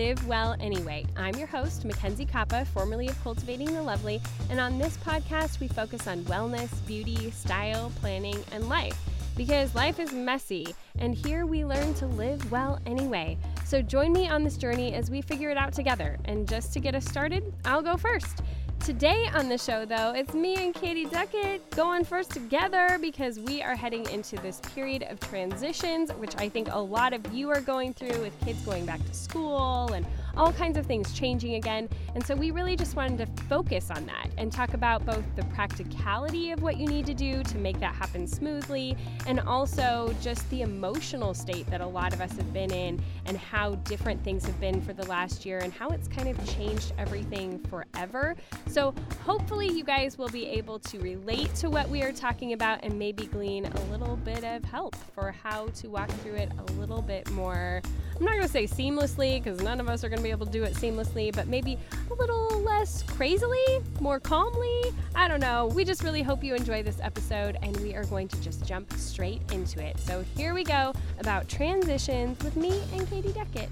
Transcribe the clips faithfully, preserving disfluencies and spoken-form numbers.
Live Well Anyway. I'm your host, Mackenzie Kappa, formerly of Cultivating the Lovely, and on this podcast, we focus on wellness, beauty, style, planning, and life. Because life is messy, and here we learn to live well anyway. So join me on this journey as we figure it out together. And just to get us started, I'll go first. Today on the show, though, it's me and Katie Duckett going first together because we are heading into this period of transitions, which I think a lot of you are going through with kids going back to school and all kinds of things changing again. And so we really just wanted to focus on that and talk about both the practicality of what you need to do to make that happen smoothly and also just the emotional state that a lot of us have been in and how different things have been for the last year and how it's kind of changed everything forever. So hopefully you guys will be able to relate to what we are talking about and maybe glean a little bit of help for how to walk through it a little bit more. I'm not going to say seamlessly because none of us are going to be able to do it seamlessly, but maybe a little less crazily, more calmly. I don't know. We just really hope you enjoy this episode and we are going to just jump straight into it. So here we go about transitions with me and Katie Duckett.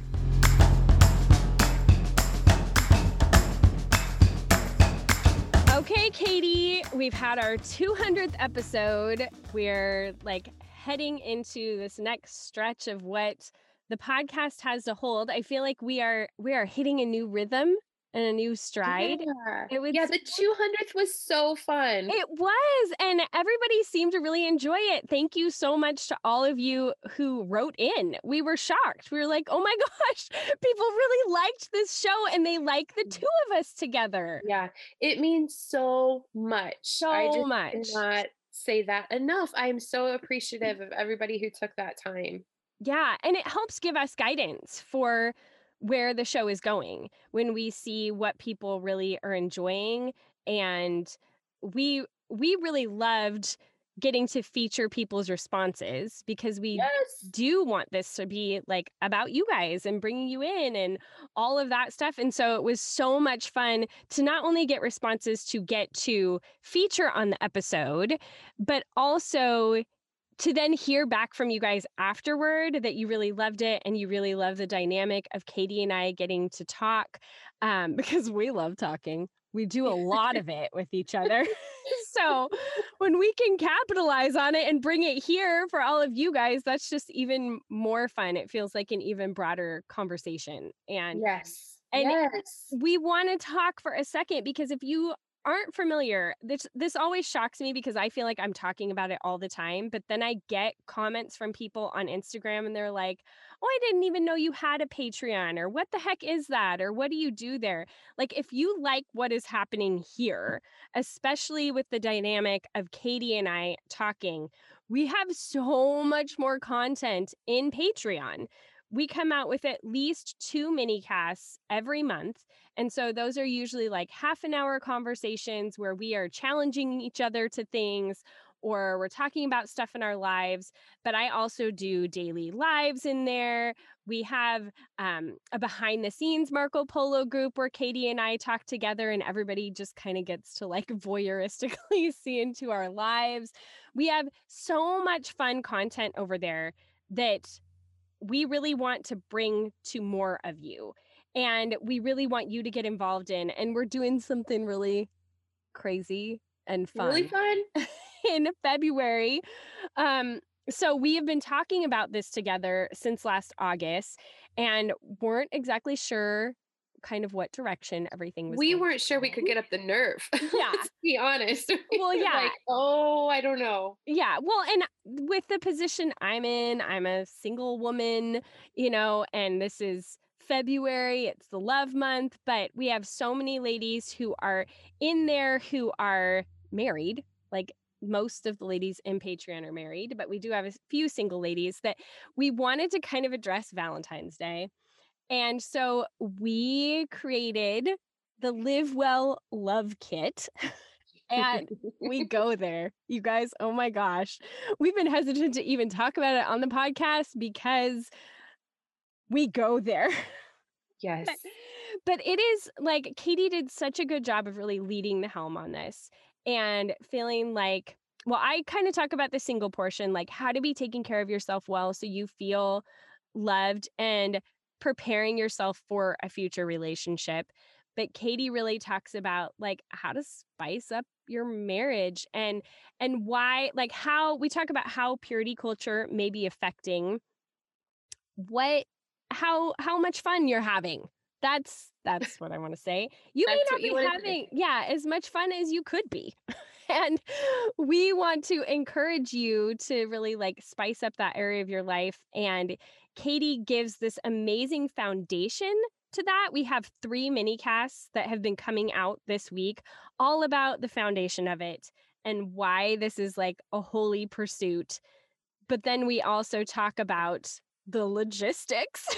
Okay, Katie, we've had our two hundredth episode. We're like heading into this next stretch of what the podcast has to hold. I feel like we are we are hitting a new rhythm and a new stride. Yeah, It was yeah the two hundredth was so fun. It was, and everybody seemed to really enjoy it. Thank you so much to all of you who wrote in. We were shocked. We were like, oh my gosh, people really liked this show and they like the two of us together. Yeah, it means so much. So I just much. cannot say that enough. I'm so appreciative of everybody who took that time. Yeah, and it helps give us guidance for where the show is going when we see what people really are enjoying. And we we really loved getting to feature people's responses because we Yes. do want this to be like about you guys and bringing you in and all of that stuff. And so it was so much fun to not only get responses to get to feature on the episode, but also to then hear back from you guys afterward that you really loved it and you really love the dynamic of Katie and I getting to talk um, because we love talking. We do a lot of it with each other. So when we can capitalize on it and bring it here for all of you guys, that's just even more fun. It feels like an even broader conversation. And Yes. and yes. we want to talk for a second because if you aren't familiar, this this always shocks me because I feel like I'm talking about it all the time, but then I get comments from people on Instagram and they're like, "Oh, I didn't even know you had a Patreon," or "What the heck is that?" or "What do you do there?" Like if you like what is happening here, especially with the dynamic of Katie and I talking, we have so much more content in Patreon. We come out with at least two mini casts every month. And so those are usually like half an hour conversations where we are challenging each other to things or we're talking about stuff in our lives. But I also do daily lives in there. We have um, a behind the scenes Marco Polo group where Katie and I talk together and everybody just kind of gets to like voyeuristically see into our lives. We have so much fun content over there that we really want to bring to more of you. And we really want you to get involved in. And we're doing something really crazy and fun. Really fun? In February. Um, so we have been talking about this together since last August and weren't exactly sure kind of what direction everything was. We weren't sure we could get up the nerve. Yeah. Let's be honest. We Well, were yeah. Like, oh, I don't know. Yeah. Well, and with the position I'm in, I'm a single woman, you know, and this is February, it's the love month, but we have so many ladies who are in there who are married. Like most of the ladies in Patreon are married, but we do have a few single ladies that we wanted to kind of address Valentine's Day. And so we created the Live Well Love Kit. And we go there, you guys. Oh my gosh. We've been hesitant to even talk about it on the podcast because we go there. Yes. But, but it is like Katie did such a good job of really leading the helm on this and feeling like, well, I kind of talk about the single portion, like how to be taking care of yourself well so you feel loved. And preparing yourself for a future relationship. But Katie really talks about like how to spice up your marriage and and why, like how we talk about how purity culture may be affecting what how how much fun you're having. That's that's what I want to say. You may That's not what you be want to say. having, yeah, as much fun as you could be. And we want to encourage you to really like spice up that area of your life. And Katie gives this amazing foundation to that. We have three mini casts that have been coming out this week, all about the foundation of it and why this is like a holy pursuit. But then we also talk about the logistics.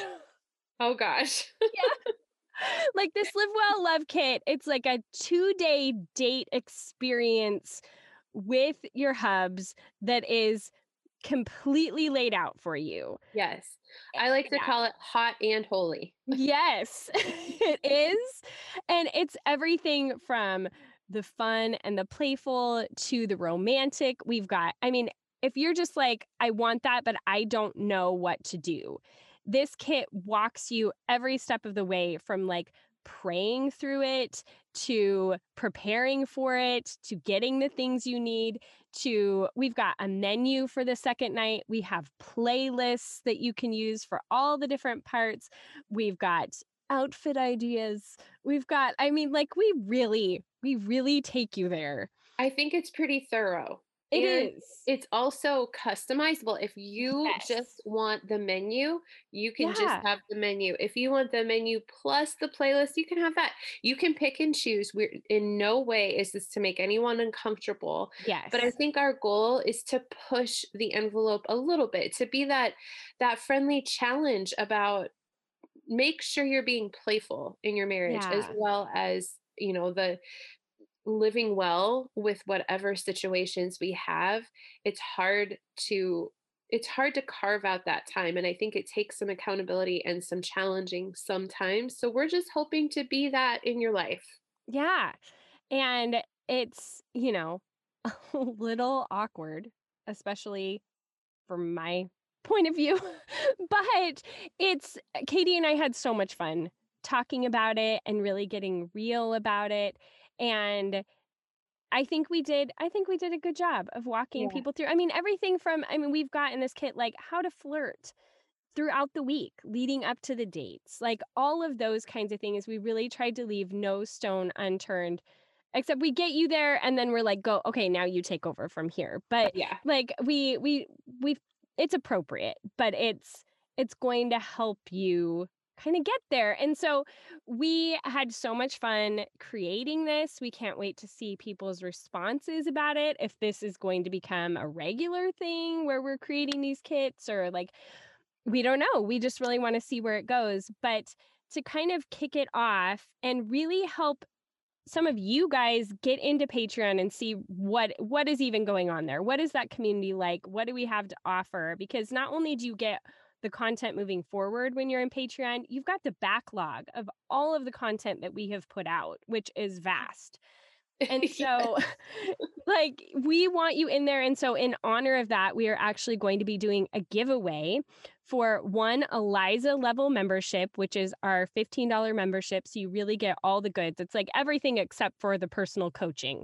Oh gosh. Yeah. Like this Live Well Love Kit, it's like a two-day date experience with your hubs that is completely laid out for you. Yes. I like to Yeah. call it hot and holy. Yes, it is. And it's everything from the fun and the playful to the romantic. We've got, I mean, if you're just like, I want that, but I don't know what to do, this kit walks you every step of the way from like praying through it to preparing for it to getting the things you need to we've got a menu for the second night. We have playlists that you can use for all the different parts. We've got outfit ideas. We've got, I mean, like we really, we really take you there. I think it's pretty thorough. It And is. it's also customizable. If you just Yes. want the menu, you can just Yeah. have the menu. If you want the menu plus the playlist, you can have that. You can pick and choose. We're in no way is this to make anyone uncomfortable. But I Yes. think our goal is to push the envelope a little bit, to be that that friendly challenge about make sure you're being playful in your marriage as Yeah. well as, you know, the living well with whatever situations we have. It's hard to it's hard to carve out that time, and I think it takes some accountability and some challenging sometimes. So we're just hoping to be that in your life. Yeah. And it's, you know, a little awkward, especially from my point of view. But it's Katie and I had so much fun talking about it and really getting real about it. And I think we did I think we did a good job of walking Yeah. people through. I mean, everything from I mean, we've got in this kit like how to flirt throughout the week leading up to the dates. Like all of those kinds of things. We really tried to leave no stone unturned. Except we get you there and then we're like, go, okay, now you take over from here. But Yeah. like we we we it's appropriate, but it's it's going to help you kind of get there. And so we had so much fun creating this. We can't wait to see people's responses about it. If this is going to become a regular thing where we're creating these kits or like we don't know. We just really want to see where it goes. But to kind of kick it off and really help some of you guys get into Patreon and see what what is even going on there. What is that community like? What do we have to offer? Because not only do you get the content moving forward when you're in Patreon, you've got the backlog of all of the content that we have put out, which is vast. And so, like, we want you in there. And so, in honor of that, we are actually going to be doing a giveaway for one Eliza level membership, which is our fifteen dollars membership. So, you really get all the goods. It's like everything except for the personal coaching.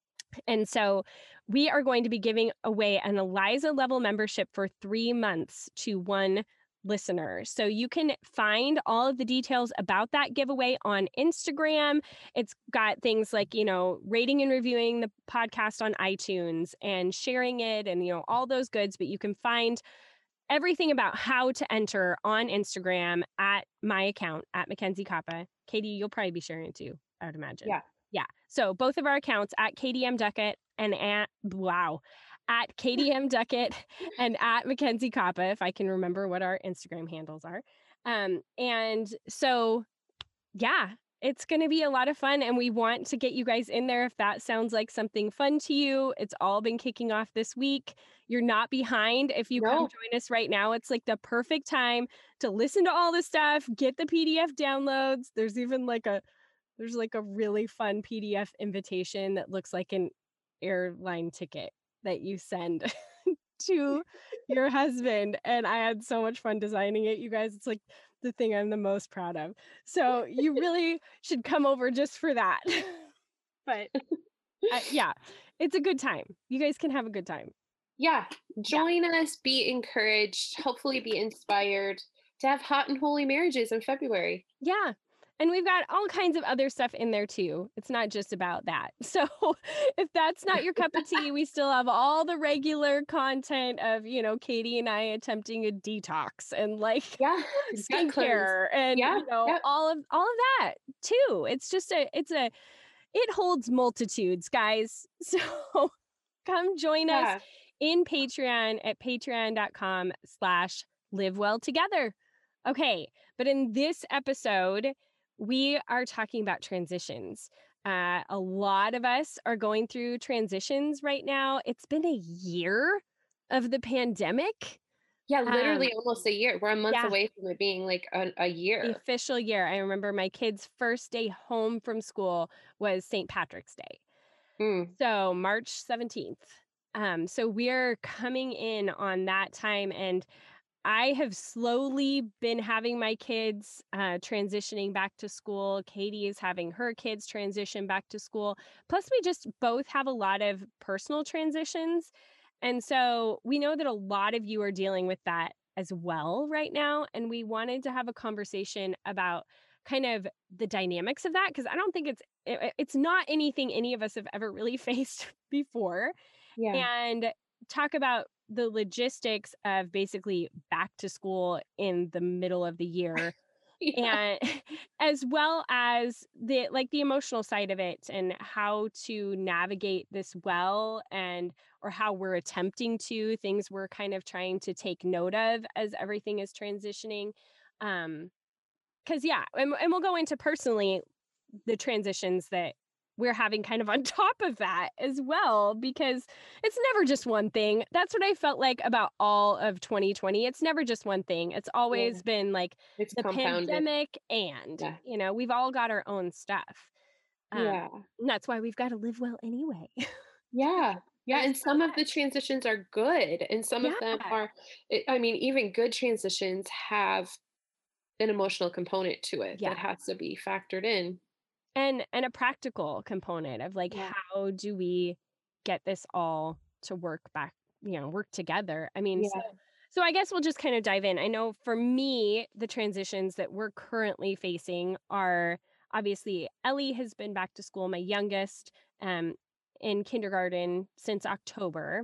And so, we are going to be giving away an Eliza level membership for three months to one listener. So you can find all of the details about that giveaway on Instagram. It's got things like, you know, rating and reviewing the podcast on iTunes and sharing it and, you know, all those goods. But you can find everything about how to enter on Instagram at my account at Mackenzie Kappa. Katie, you'll probably be sharing it too, I would imagine. Yeah. Yeah. So both of our accounts at K D M Duckett and at, wow, at K D M Duckett and at Mackenzie Kappa, if I can remember what our Instagram handles are. Um, and so, yeah, it's going to be a lot of fun. And we want to get you guys in there if that sounds like something fun to you. It's all been kicking off this week. You're not behind. If you come No. join us right now, it's like the perfect time to listen to all the stuff, get the P D F downloads. There's even like a There's like a really fun P D F invitation that looks like an airline ticket that you send to your husband. And I had so much fun designing it, you guys. It's like the thing I'm the most proud of. So you really should come over just for that. But uh, yeah, it's a good time. You guys can have a good time. Yeah, Yeah. join us, be encouraged, hopefully be inspired to have hot and holy marriages in February. Yeah. And we've got all kinds of other stuff in there too. It's not just about that. So if that's not your cup of tea, we still have all the regular content of, you know, Katie and I attempting a detox and like Yeah, gut cleanse. skincare and, Yeah, you know, yep. all of all of that too. It's just a it's a it holds multitudes, guys. So come join us Yeah. in Patreon at patreon.com slash live well together. Okay, but in this episode, we are talking about transitions. Uh, a lot of us are going through transitions right now. It's been a year of the pandemic. Yeah, Um, literally almost a year. We're a month yeah, away from it being like a, a the year. official year. I remember my kid's first day home from school was Saint Patrick's Day. Mm. So March seventeenth. Um, so we're coming in on that time, and I have slowly been having my kids uh, transitioning back to school. Katie is having her kids transition back to school. Plus, we just both have a lot of personal transitions. And so we know that a lot of you are dealing with that as well right now. And we wanted to have a conversation about kind of the dynamics of that because I don't think it's it, it's not anything any of us have ever really faced before, Yeah. and talk about the logistics of basically back to school in the middle of the year, Yeah. and as well as the like the emotional side of it and how to navigate this well, and or how we're attempting to things we're kind of trying to take note of as everything is transitioning. um because yeah, and, and we'll go into personally the transitions that we're having kind of on top of that as well, because it's never just one thing. That's what I felt like about all of twenty twenty. It's never just one thing. It's Yeah. always been like It's the compounded. pandemic, and, Yeah. you know, we've all got our own stuff. Um, Yeah. and that's why we've got to live well anyway. Yeah. Yeah. There's And so some of the much. transitions are good. And some of Yeah. them are, I I mean, even good transitions have an emotional component to it that Yeah. has to be factored in. And and a practical component of like Yeah. how do we get this all to work back, you know, work together. I mean, so Yeah. so I guess we'll just kind of dive in. I know for me, the transitions that we're currently facing are obviously Ellie has been back to school, my youngest, um, in kindergarten since October.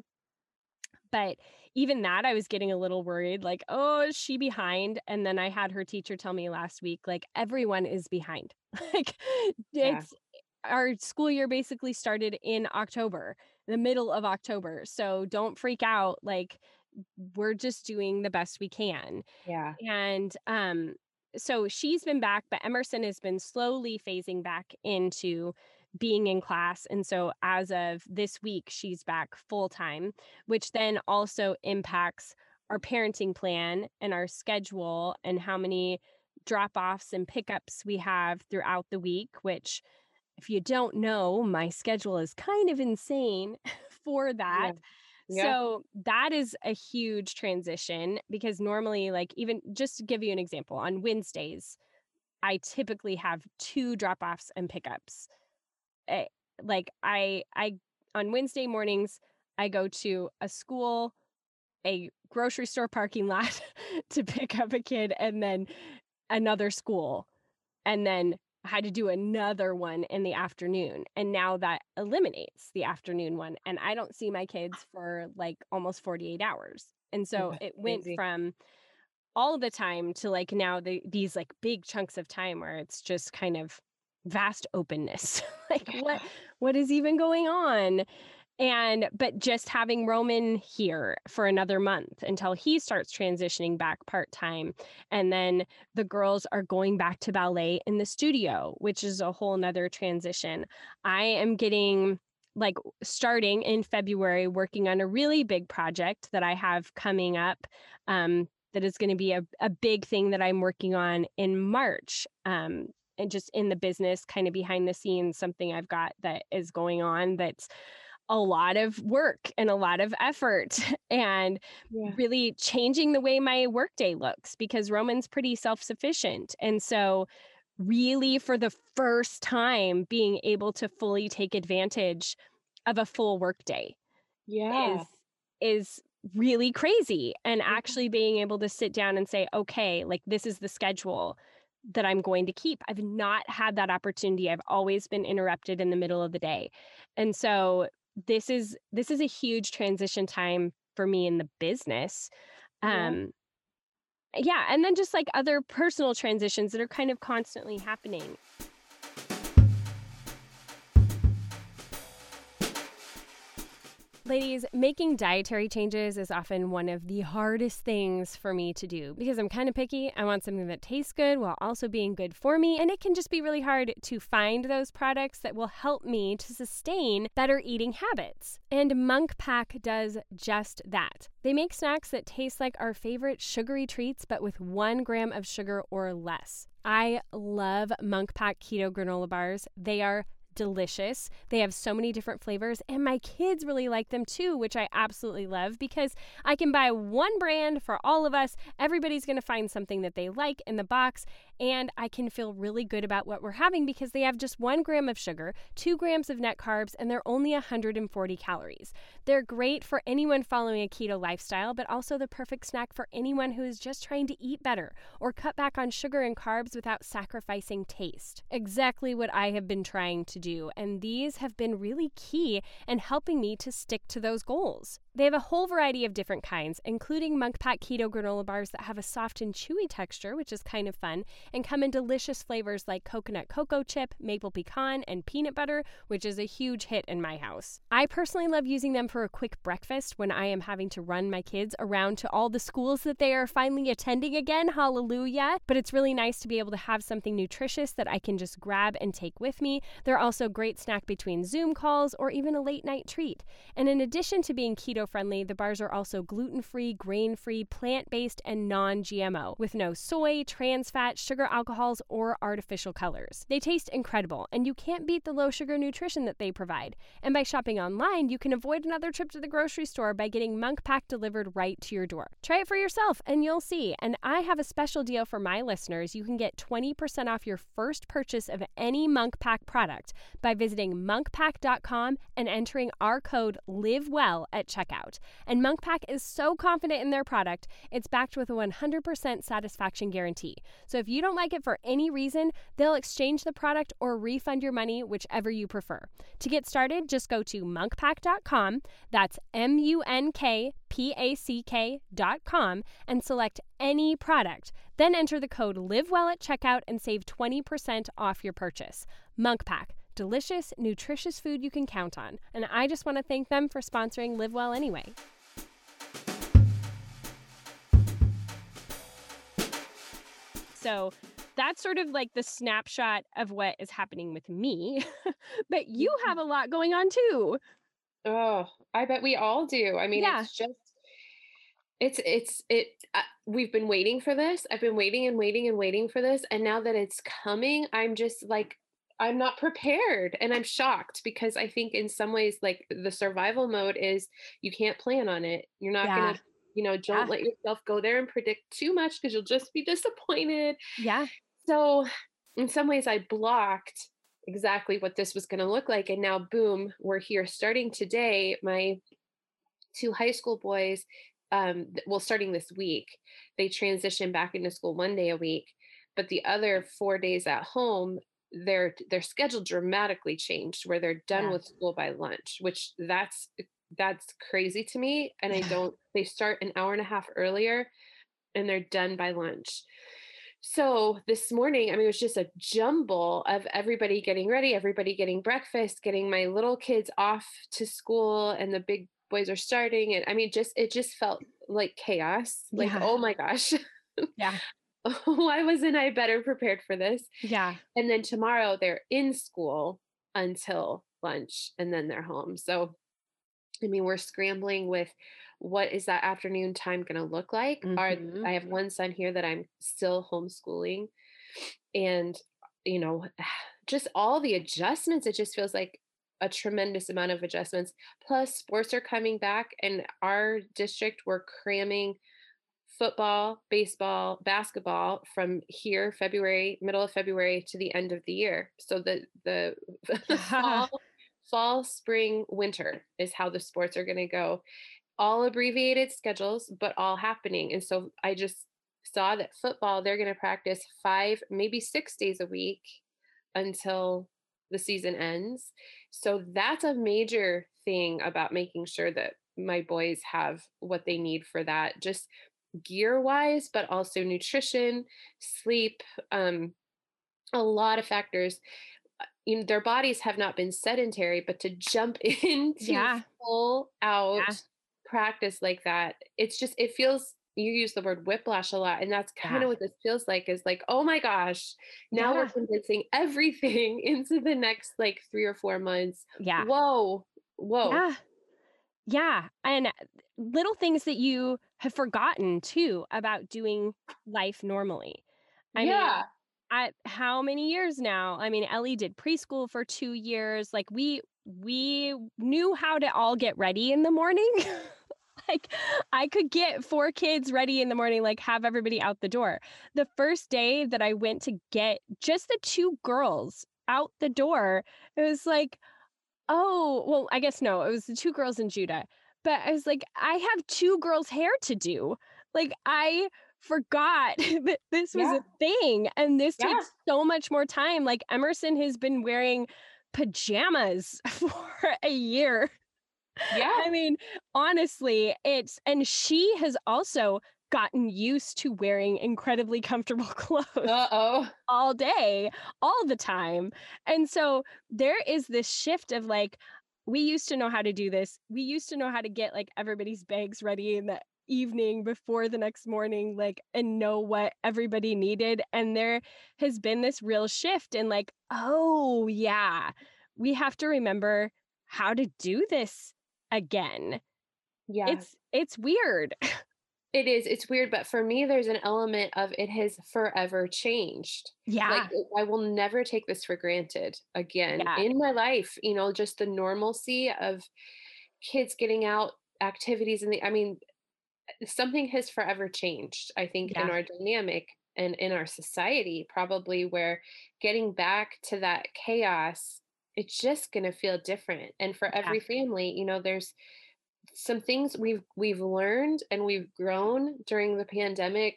But even that, I was getting a little worried, like, oh, is she behind? And then I had her teacher tell me last week, like, everyone is behind. Like, Yeah. it's our school year basically started in October, the middle of October. So don't freak out. Like, we're just doing the best we can. Yeah. And um, so she's been back, but Emerson has been slowly phasing back into being in class. And so as of this week, she's back full time, which then also impacts our parenting plan and our schedule and how many drop offs and pickups we have throughout the week, which, if you don't know, my schedule is kind of insane for that. Yeah. Yeah. So that is a huge transition because normally, like, even just to give you an example, on Wednesdays, I typically have two drop offs and pickups. Eh, like, I, I, on Wednesday mornings, I go to a school, a grocery store parking lot to pick up a kid, and then another school, and then had to do another one in the afternoon. And now that eliminates the afternoon one. And I don't see my kids for like almost forty-eight hours. And Yeah. so it went Crazy. from all the time to like now the, these like big chunks of time where it's just kind of vast openness. Like what Yeah. what is even going on? And but just having Roman here for another month until he starts transitioning back part-time. And then the girls are going back to ballet in the studio, which is a whole nother transition. I am getting like starting in February working on a really big project that I have coming up. Um, that is going to be a, a big thing that I'm working on in March. Um, and just in the business, kind of behind the scenes, something I've got that is going on that's a lot of work and a lot of effort and Yeah. really changing the way my workday looks because Roman's pretty self-sufficient. And so really for the first time being able to fully take advantage of a full workday Yeah. is is really crazy, and Yeah. actually being able to sit down and say, "Okay, like, this is the schedule that I'm going to keep." I've not had that opportunity. I've always been interrupted in the middle of the day. And so this is this is a huge transition time for me in the business. Yeah. Um, yeah, and then just, like, other personal transitions that are kind of constantly happening. Ladies, making dietary changes is often one of the hardest things for me to do because I'm kind of picky. I want something that tastes good while also being good for me, and it can just be really hard to find those products that will help me to sustain better eating habits. And Munk Pack does just that. They make snacks that taste like our favorite sugary treats, but with one gram of sugar or less. I love Munk Pack Keto Granola Bars. They are delicious. They have so many different flavors, and my kids really like them too, which I absolutely love because I can buy one brand for all of us. Everybody's going to find something that they like in the box, and I can feel really good about what we're having because they have just one gram of sugar, two grams of net carbs, and they're only one hundred forty calories. They're great for anyone following a keto lifestyle, but also the perfect snack for anyone who is just trying to eat better or cut back on sugar and carbs without sacrificing taste. Exactly what I have been trying to do, and these have been really key in helping me to stick to those goals. They have a whole variety of different kinds, including Munk Pack Keto Granola Bars that have a soft and chewy texture, which is kind of fun, and come in delicious flavors like coconut cocoa chip, maple pecan, and peanut butter, which is a huge hit in my house. I personally love using them for a quick breakfast when I am having to run my kids around to all the schools that they are finally attending again, hallelujah. But it's really nice to be able to have something nutritious that I can just grab and take with me. They're also a great snack between Zoom calls or even a late night treat. And in addition to being keto friendly, the bars are also gluten-free, grain-free, plant-based, and non-G M O, with no soy, trans fat, sugar alcohols, or artificial colors. They taste incredible, and you can't beat the low-sugar nutrition that they provide. And by shopping online, you can avoid another trip to the grocery store by getting Munk Pack delivered right to your door. Try it for yourself, and you'll see. And I have a special deal for my listeners. You can get twenty percent off your first purchase of any Munk Pack product by visiting monk pack dot com and entering our code LIVEWELL at checkout. And Munk Pack is so confident in their product, it's backed with a one hundred percent satisfaction guarantee. So if you don't like it for any reason, they'll exchange the product or refund your money, whichever you prefer. To get started, just go to monk pack dot com, that's M U N K P A C K dot com, and select any product. Then enter the code LIVEWELL at checkout and save twenty percent off your purchase. Munk Pack. Delicious, nutritious food you can count on. And I just want to thank them for sponsoring Live Well anyway. So that's sort of like the snapshot of what is happening with me. But you have a lot going on too. Oh, I bet we all do. I mean, Yeah. it's just it's it's it uh, we've been waiting for this. I've been waiting and waiting and waiting for this, and now that it's coming, I'm just like I'm not prepared, and I'm shocked because I think in some ways like the survival mode is you can't plan on it. You're not Yeah. going to, you know, don't Yeah. let yourself go there and predict too much because you'll just be disappointed. Yeah. So, in some ways I blocked exactly what this was going to look like, and now boom, we're here starting today. My two high school boys, um th- well starting this week, they transition back into school one day a week, but the other four days at home, their their schedule dramatically changed where they're done Yeah. with school by lunch, which that's that's crazy to me. And I Yeah. don't they start an hour and a half earlier and they're done by lunch. So this morning, I mean, it was just a jumble of everybody getting ready, everybody getting breakfast, getting my little kids off to school, and the big boys are starting. And I mean, just it just felt like chaos. Like, Yeah. oh my gosh, Yeah. why wasn't I better prepared for this? Yeah. And then tomorrow they're in school until lunch and then they're home. So I mean, we're scrambling with what is that afternoon time going to look like? Are Mhm. I have one son here that I'm still homeschooling, and you know, just all the adjustments. It just feels like a tremendous amount of adjustments. Plus, sports are coming back, and our district, we're cramming football, baseball, basketball from here, February, middle of February to the end of the year. So the the Yeah. fall, fall, spring, winter is how the sports are going to go. All abbreviated schedules, but all happening. And so I just saw that football, they're going to practice five, maybe six days a week until the season ends. So that's a major thing about making sure that my boys have what they need for that, just gear wise, but also nutrition, sleep, um, a lot of factors. You know, their bodies have not been sedentary, but to jump into Yeah. full out Yeah. practice like that, it's just, it feels, you use the word whiplash a lot. And that's kind Yeah. of what this feels like is like, oh my gosh, now we're Yeah. condensing everything into the next like three or four months. Yeah. Whoa, whoa. Yeah. Yeah. And little things that you have forgotten too about doing life normally. I mean, Yeah. I how many years now? I mean, Ellie did preschool for two years. Like we we knew how to all get ready in the morning. Like I could get four kids ready in the morning, like have everybody out the door. The first day that I went to get just the two girls out the door, it was like, oh, well, I guess no, it was the two girls in Judah. But I was like, I have two girls' hair to do. Like I forgot that this was Yeah. a thing and this Yeah. takes so much more time. Like Emerson has been wearing pajamas for a year. Yeah. I mean, honestly, it's and she has also gotten used to wearing incredibly comfortable clothes Uh-oh. all day, all the time. And so there is this shift of like, we used to know how to do this. We used to know how to get like everybody's bags ready in the evening before the next morning, like, and know what everybody needed. And there has been this real shift in like, oh, yeah, we have to remember how to do this again. Yeah. It's it's weird. It is, it's weird, but for me, there's an element of it has forever changed. Like, Yeah. it I will never take this for granted again Yeah. in my life, you know, just the normalcy of kids getting out, activities in the I mean, something has forever changed, I think, in Yeah. our dynamic and in our society, probably where getting back to that chaos, it's just gonna feel different. And for Yeah. every family, you know, there's some things we've we've learned and we've grown during the pandemic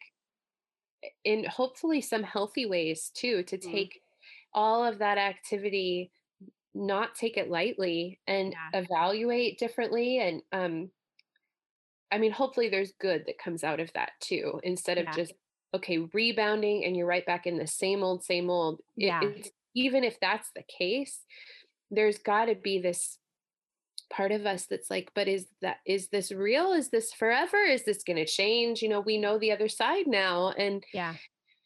in hopefully some healthy ways too, to Mhm. take all of that activity, not take it lightly and Yeah. evaluate differently. And um I mean, hopefully there's good that comes out of that too, instead of Yeah. just okay, rebounding and you're right back in the same old, same old. It, Yeah. it's even if that's the case, there's got to be this part of us that's like, but is that is this real? Is this forever? Is this going to change? You know, we know the other side now, and Yeah.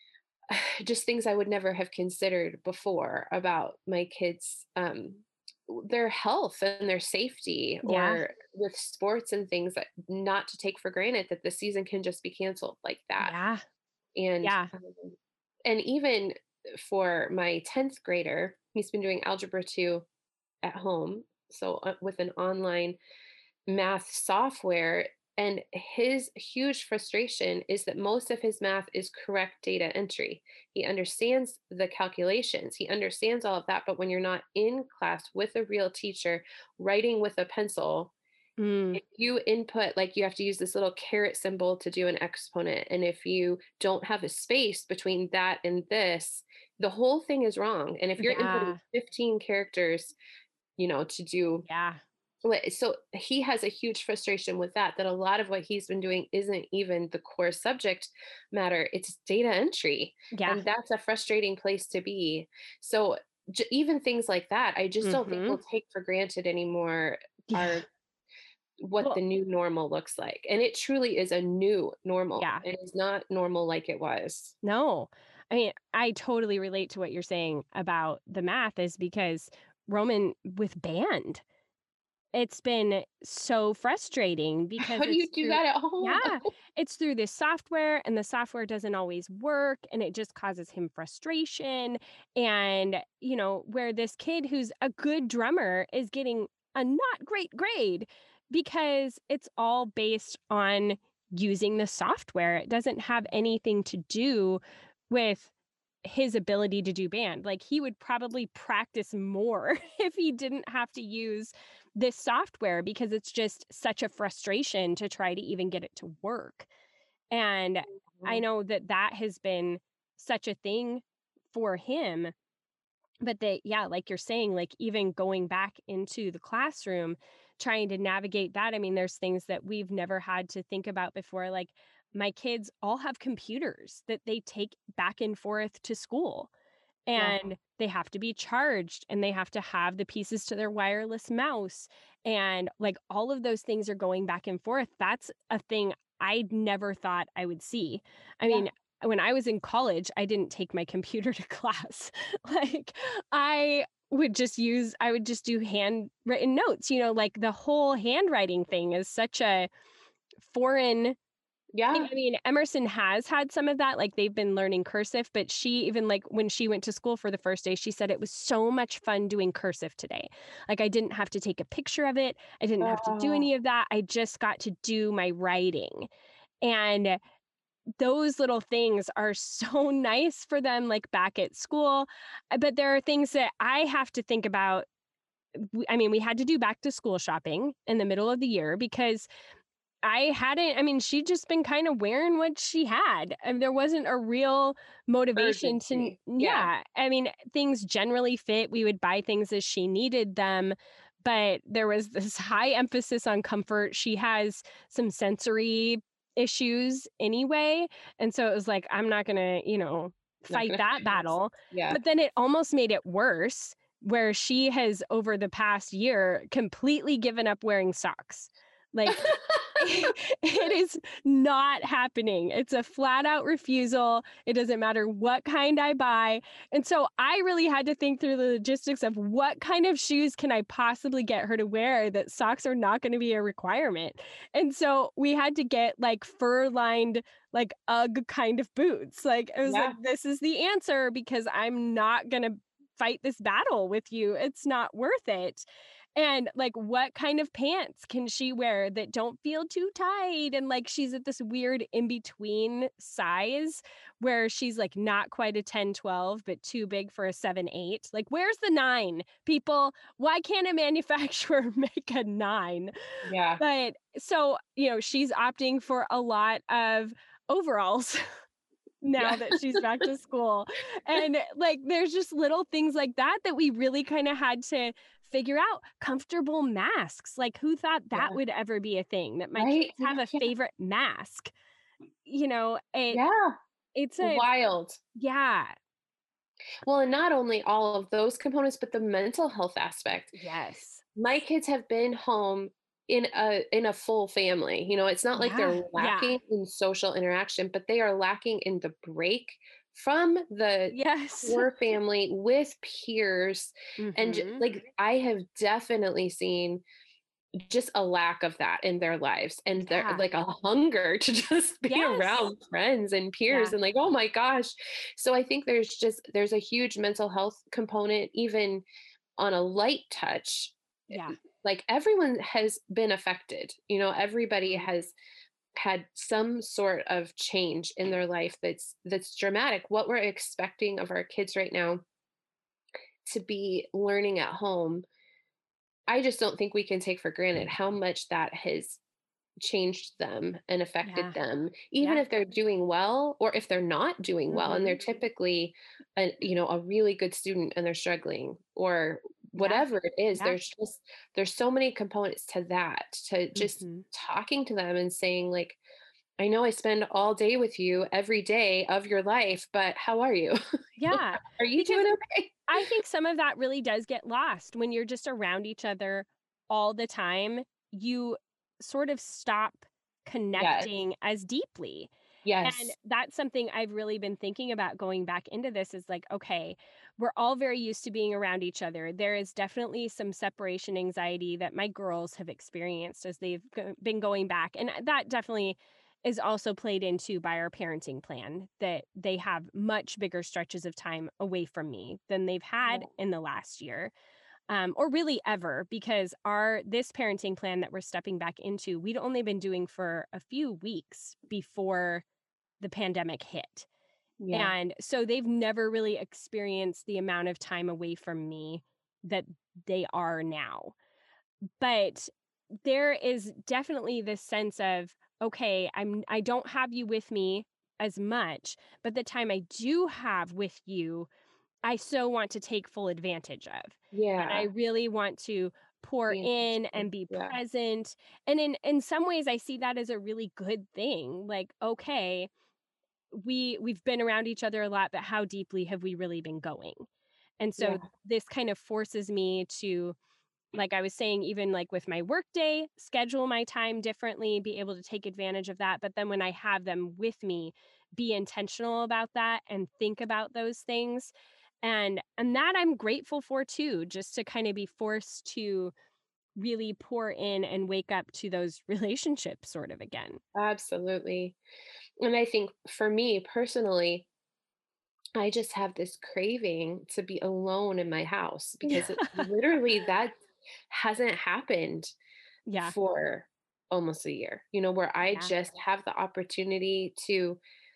just things I would never have considered before about my kids, um, their health and their safety, Yeah. or with sports and things that not to take for granted that the season can just be canceled like that. Yeah. And Yeah. um, and even for my tenth grader, he's been doing algebra two at home, so uh, with an online math software. And his huge frustration is that most of his math is correct data entry. He understands the calculations, he understands all of that. But when you're not in class with a real teacher, writing with a pencil, Mm. if you input, like you have to use this little caret symbol to do an exponent. And if you don't have a space between that and this, the whole thing is wrong. And if you're inputting Yeah. fifteen characters, you know, to do Yeah. Wait, so he has a huge frustration with that, that a lot of what he's been doing isn't even the core subject matter, it's data entry, Yeah. and that's a frustrating place to be. So, j even things like that, I just don't think Mhm. we'll take for granted anymore Yeah. are what the Well, new normal looks like, and it truly is a new normal. yeah. It is not normal like it was. No. I mean, I totally relate to what you're saying about the math is because Roman with band. it's been so frustrating because How do you it's do through that at home? yeah, it's through this software, and the software doesn't always work, and it just causes him frustration. And, you know, where this kid who's a good drummer is getting a not great grade because it's all based on using the software. It doesn't have anything to do with his ability to do band. Like, he would probably practice more if he didn't have to use this software because it's just such a frustration to try to even get it to work. And I Mhm. know that that has been such a thing for him, but that, yeah, like you're saying, like even going back into the classroom, trying to navigate that. I mean, there's things that we've never had to think about before. Like, my kids all have computers that they take back and forth to school, Yeah. and they have to be charged, and they have to have the pieces to their wireless mouse. And like all of those things are going back and forth. That's a thing I never thought I would see. I Yeah. mean, when I was in college, I didn't take my computer to class. Like, I would just use, I would just do handwritten notes. You know, like the whole handwriting thing is such a foreign thing. Yeah. I mean, Emerson has had some of that, like, they've been learning cursive, but she even, like, when she went to school for the first day, she said it was so much fun doing cursive today. Like, I didn't have to take a picture of it. I didn't have to do Oh, any of that. I just got to do my writing. And those little things are so nice for them, like, back at school. Uh, but there are things that I have to think about. W I mean, we had to do back to school shopping in the middle of the year because I hadn't I mean, she'd just been kinda wearing what she had, and there wasn't a real motivation to urgency. Yeah. yeah, I mean, things generally fit, we would buy things as she needed them, but there was this high emphasis on comfort. She has some sensory issues anyway, and so it was like, I'm not gonna, you know, Not fight gonna that fast. battle, Yeah. but then it almost made it worse, where she has, over the past year, completely given up wearing socks. Like, it is not happening. It's a flat out refusal. It doesn't matter what kind I buy. And so I really had to think through the logistics of what kind of shoes can I possibly get her to wear that socks are not going to be a requirement. And so we had to get like fur lined, like Ugg kind of boots. Like, it was like, Yeah. this is the answer because I'm not going to fight this battle with you. It's not worth it. And like, what kind of pants can she wear that don't feel too tight? And like, she's at this weird in between size where she's like not quite a ten, twelve, but too big for a seven, eight. Like, where's the nine? People, why can't a manufacturer make a nine? Yeah. But so, you know, she's opting for a lot of overalls now Yeah. that she's back to school. And like, there's just little things like that that we really kind of had to figure out. Comfortable masks. Like, who thought that Yeah. would ever be a thing, that my Right? kids Yeah. have a Yeah. favorite mask? You know, it Yeah. it's a Wild. yeah. Well, and not only all of those components, but the mental health aspect. Yes. My kids have been home in a in a full family. You know, it's not like Yeah. they're Yeah. lacking in social interaction, but they are lacking in the break from the Yes. core family with peers. And j- Mhm. like I have definitely seen just a lack of that in their lives, and they're Yeah. like a hunger to just be Yes. around friends and peers Yeah. and like, oh my gosh. So I think there's just there's a huge mental health component even on a light touch. Yeah. Like everyone has been affected, you know, everybody Mhm. has had some sort of change in their life that's that's dramatic. What we're expecting of our kids right now to be learning at home, I just don't think we can take for granted how much that has changed them and affected Yeah. them, even Yeah. if they're doing well or if they're not doing well and they're Mhm. typically a, you know, a really good student and they're struggling or Yeah. whatever it is. Yeah. There's just there's so many components to that, to just Mhm. talking to them and saying like, I know I spend all day with you every day of your life, but how are you? Yeah. Are you Because doing okay? I think some of that really does get lost when you're just around each other all the time. You sort of stop Yes. connecting as deeply. Yes. And that's something I've really been thinking about going back into this is like, okay, we're all very used to being around each other. There is definitely some separation anxiety that my girls have experienced as they've go- been going back. And that definitely is also played into by our parenting plan that they have much bigger stretches of time away from me than they've had Yeah. in the last year, um, or really ever, because our this parenting plan that we're stepping back into, we'd only been doing for a few weeks before the pandemic hit. Yeah. And so they've never really experienced the amount of time away from me that they are now. But there is definitely this sense of, okay, I'm I don't have you with me as much, but the time I do have with you, I so want to take full advantage of. And I Yeah. really want to pour Be in intentional. and be Yeah. present. And in in some ways I see that as a really good thing. Like, okay, we we've been around each other a lot, but how deeply have we really been going? And so Yeah. this kind of forces me to, like I was saying, even like with my workday, schedule my time differently, be able to take advantage of that. But then when I have them with me, be intentional about that and think about those things. And and that I'm grateful for too, just to kind of be forced to really pour in and wake up to those relationships sort of again. Absolutely. And I think for me personally, I just have this craving to be alone in my house because it literally that hasn't happened Yeah. for almost a year, you know, where I Yeah. just have the opportunity to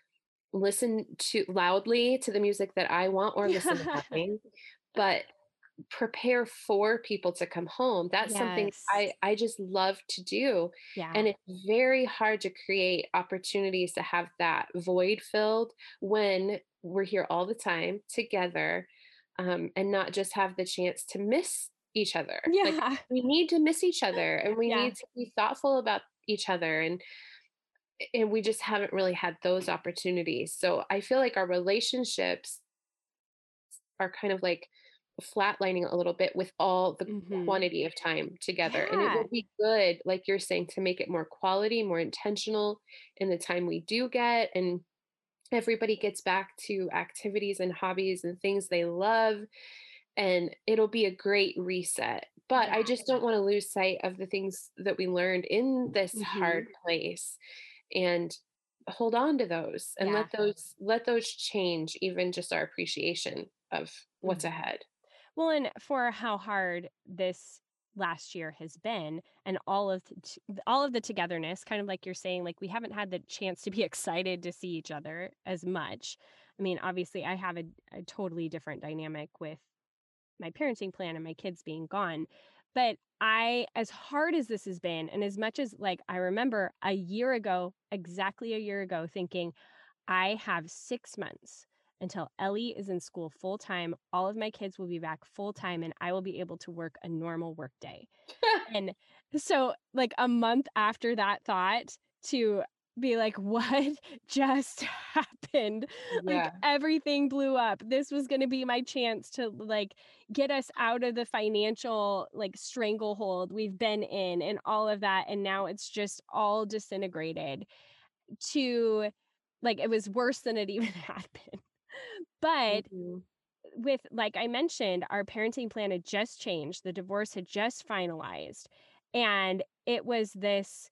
listen to loudly to the music that I want or listen to Yeah. nothing, but prepare for people to come home. That's something Yes. I I just love to do, Yeah. and it's very hard to create opportunities to have that void filled when we're here all the time together, um, and not just have the chance to miss each other. Like, Yeah. we need to miss each other, and we Yeah. need to be thoughtful about each other, and and we just haven't really had those opportunities. So I feel like our relationships are kind of like flatlining a little bit with all the Mhm. quantity of time together. And it Yeah. would be good, like you're saying, to make it more quality, more intentional in the time we do get. And everybody gets back to activities and hobbies and things they love. And it'll be a great reset. But I Yeah. just don't want to lose sight of the things that we learned in this Mhm. hard place and hold on to those and Yeah. let those let those change even just our appreciation of what's Mhm. ahead. Well, and for how hard this last year has been and all of the t all of the togetherness, kind of like you're saying, like, we haven't had the chance to be excited to see each other as much. I mean, obviously, I have a a totally different dynamic with my parenting plan and my kids being gone. But I, as hard as this has been, and as much as like I remember a year ago, exactly a year ago, thinking, I have six months until Ellie is in school full time. All of my kids will be back full time, and I will be able to work a normal work day. And so, like, a month after that thought to be like, "What just happened?" Like, Yeah. everything blew up. This was gonna be my chance to, like, get us out of the financial, like, stranglehold we've been in and all of that, and now it's just all disintegrated to like, it was worse than it even had been. But Mhm. with like I mentioned, our parenting plan had just changed, the divorce had just finalized, and it was this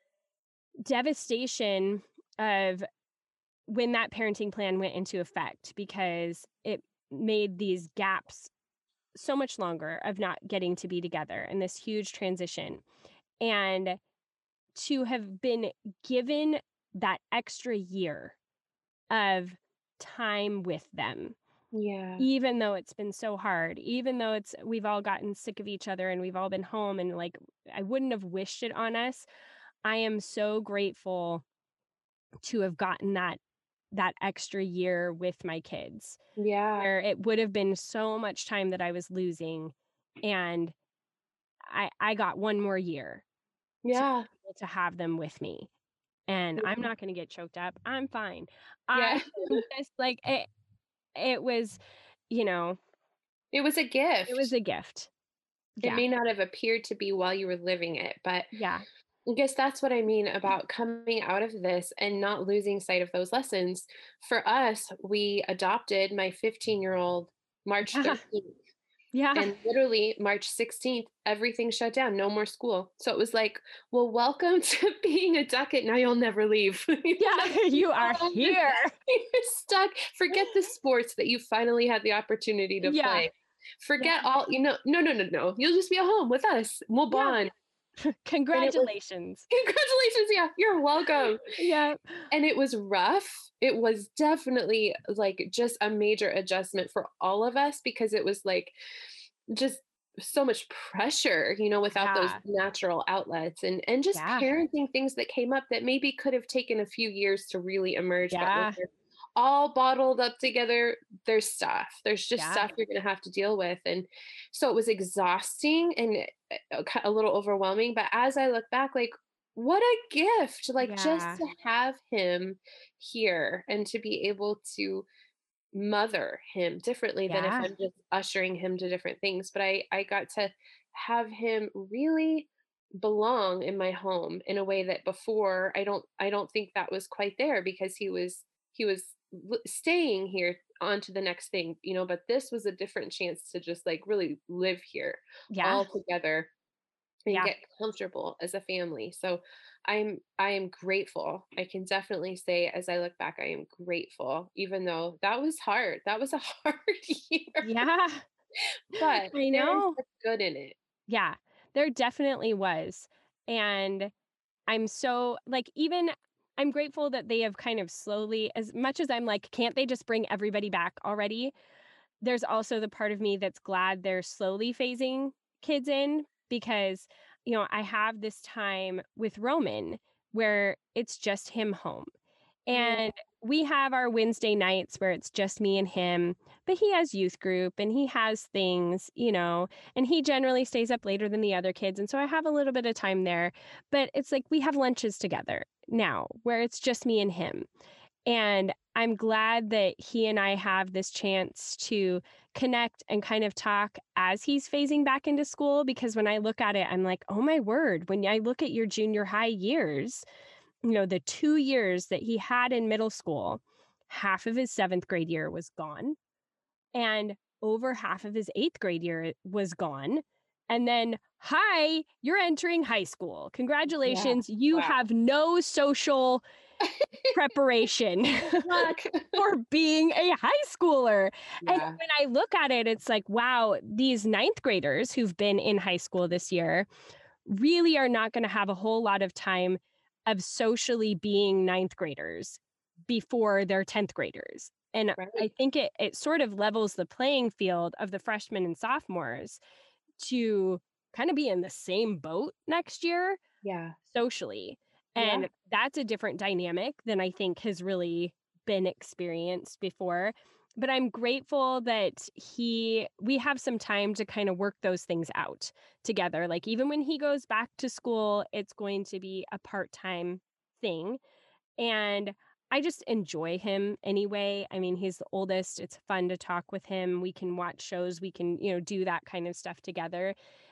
devastation of when that parenting plan went into effect because it made these gaps so much longer of not getting to be together and this huge transition. And to have been given that extra year of time with them, Yeah. even though it's been so hard, even though it's we've all gotten sick of each other and we've all been home and like I wouldn't have wished it on us. I am so grateful to have gotten that that extra year with my kids Yeah. where it would have been so much time that I was losing, and I I got one more year to be Yeah. able to have them with me. And I'm Yeah. not going to get choked up. I'm fine. I Yeah. am just like it it was, you know, It was a it was gift. a gift. It Yeah. may not have appeared to be while you were living it, but Yeah. I guess that's what I mean about coming out of this and not losing sight of those lessons. For us, we adopted my fifteen-year-old March Yeah. thirteenth, Yeah. and literally March sixteenth, everything shut down, no more school. So it was like, "Well, welcome to being a ducket, now you'll never leave. You will never Yeah. leave You are home. You're here. you're stuck. Forget the sports that you finally had the opportunity to Yeah. play. Yeah. Forget all you know no, no, no, no. You'll just be at home with us. We'll Yeah. bond." And it was Congratulations. congratulations, yeah, you're welcome. Yeah. And it was rough. It was definitely, like, just a major adjustment for all of us because it was, like, just so much pressure, you know, without those Yeah. natural outlets and and just Yeah. parenting things that came up that maybe could have taken a few years to really emerge, but when Yeah. they're all bottled up together, there's stuff. There's just Yeah. stuff you're gonna have to deal with, and so it was exhausting and, eh, a ki a little overwhelming, but as I look back, like, what a gift, like, just Yeah. to have him here and to be able to mother him differently than if Yeah. I'm just ushering him to different things. But I I got to have him really belong in my home in a way that before I don't I don't think that was quite there because he was he was l- staying here on to the next thing, you know, but this was a different chance to just like really live here Yeah. all together and Yeah. get comfortable as a family. So I'm I am grateful. I can definitely say as I look back, I am grateful, even though that was hard. That was a hard year, Yeah. but I there is know. such good in it. Yeah. There definitely was. And I'm so like even I'm grateful that they have kind of slowly as much as I'm like, can't they just bring everybody back already? There's also the part of me that's glad they're slowly phasing kids in because, you know, I have this time with Roman where it's just him home. Yeah, And we have our Wednesday nights where it's just me and him, but he has youth group and he has things, you know, and he generally stays up later than the other kids. And so I have a little bit of time there. But it's like we have lunches together now where it's just me and him. And I'm glad that he and I have this chance to connect and kind of talk as he's phasing back into school. Because when I look at it, I'm like, oh my word, when I look at your junior high years, you know, the two years that he had in middle school, half of his seventh grade year was gone, and over half of his eighth grade year was gone. And then, "Hi, you're entering high school. yeah. Congratulations, you Wow. have no social preparation Good luck. for being a high schooler." And Yeah, when I look at it, it's like, wow, these ninth graders who've been in high school this year really are not gonna have a whole lot of time of socially being ninth graders before they're tenth graders. And I right. think it it sort of levels the playing field of the freshmen and sophomores to kinda be in the same boat next year Yeah, socially. yeah. And that's a different dynamic than I think has really been experienced before. But I'm grateful that he we have some time to kind of work those things out together. Like even when he goes back to school, it's going to be a part-time thing. And I just enjoy him anyway. I mean, he's the oldest. It's fun to talk with him. We can watch shows. We can, you know, do that kind of stuff together.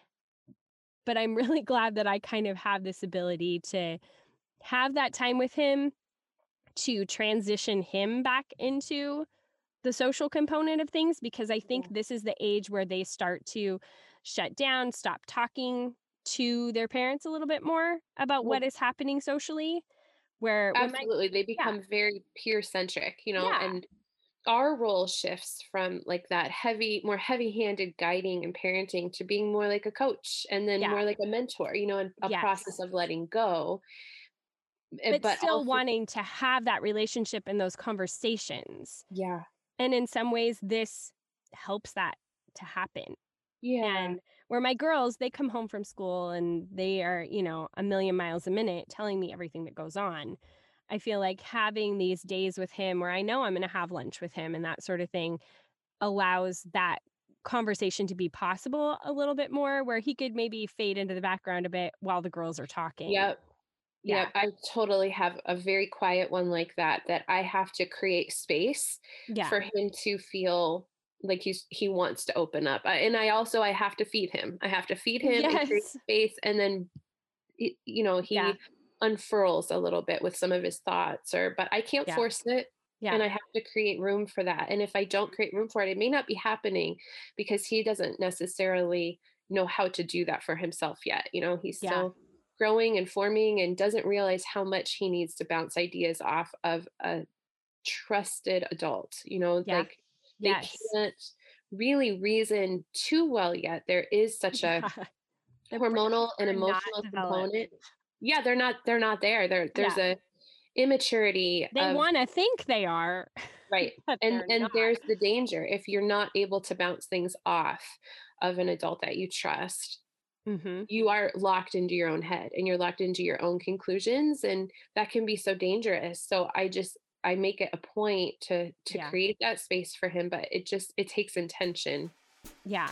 But I'm really glad that I kind of have this ability to have that time with him to transition him back into the social component of things because I think Yeah, this is the age where they start to shut down, stop talking to their parents a little bit more about well, what is happening socially. Where when my absolutely. They yeah, become very peer centric, you know, yeah, and our role shifts from like that heavy, more heavy-handed guiding and parenting to being more like a coach and then yeah, more like a mentor, you know, and a process yes. of letting go. eh, But But still also, wanting to have that relationship and those conversations. yeah, And in some ways, this helps that to happen. yeah, And where my girls, they come home from school and they are, you know, a million miles a minute telling me everything that goes on. I feel like having these days with him where I know I'm going to have lunch with him and that sort of thing allows that conversation to be possible a little bit more, where he could maybe fade into the background a bit while the girls are talking. yep, Yeah. yep. I totally have a very quiet one like that, that I have to create space Yeah. for him to feel like he's he wants to open up. I- And I also I have to feed him. I have to feed him and create Yes. space and then y- you know, Yeah. he unfurls a little bit with some of his thoughts, or but I can't Yeah. force it, Yeah. and I have to create room for that. And if I don't create room for it, it may not be happening because he doesn't necessarily know how to do that for himself yet. You know, he's Yeah. still growing and forming and doesn't realize how much he needs to bounce ideas off of a trusted adult. You know, Yeah. like they Yes. can't really reason too well yet. There is such a Yeah. The hormonal brains and are not emotional developed. component. Yeah, they're not they're not there. There there's Yeah. a immaturity They of wanna think they are, right. but And they're and not. there's the danger if you're not able to bounce things off of an adult that you trust. Mhm. You are locked into your own head and you're locked into your own conclusions, and that can be so dangerous. So I just I make it a point to to Yeah. create that space for him, but it just it takes intention. Yeah.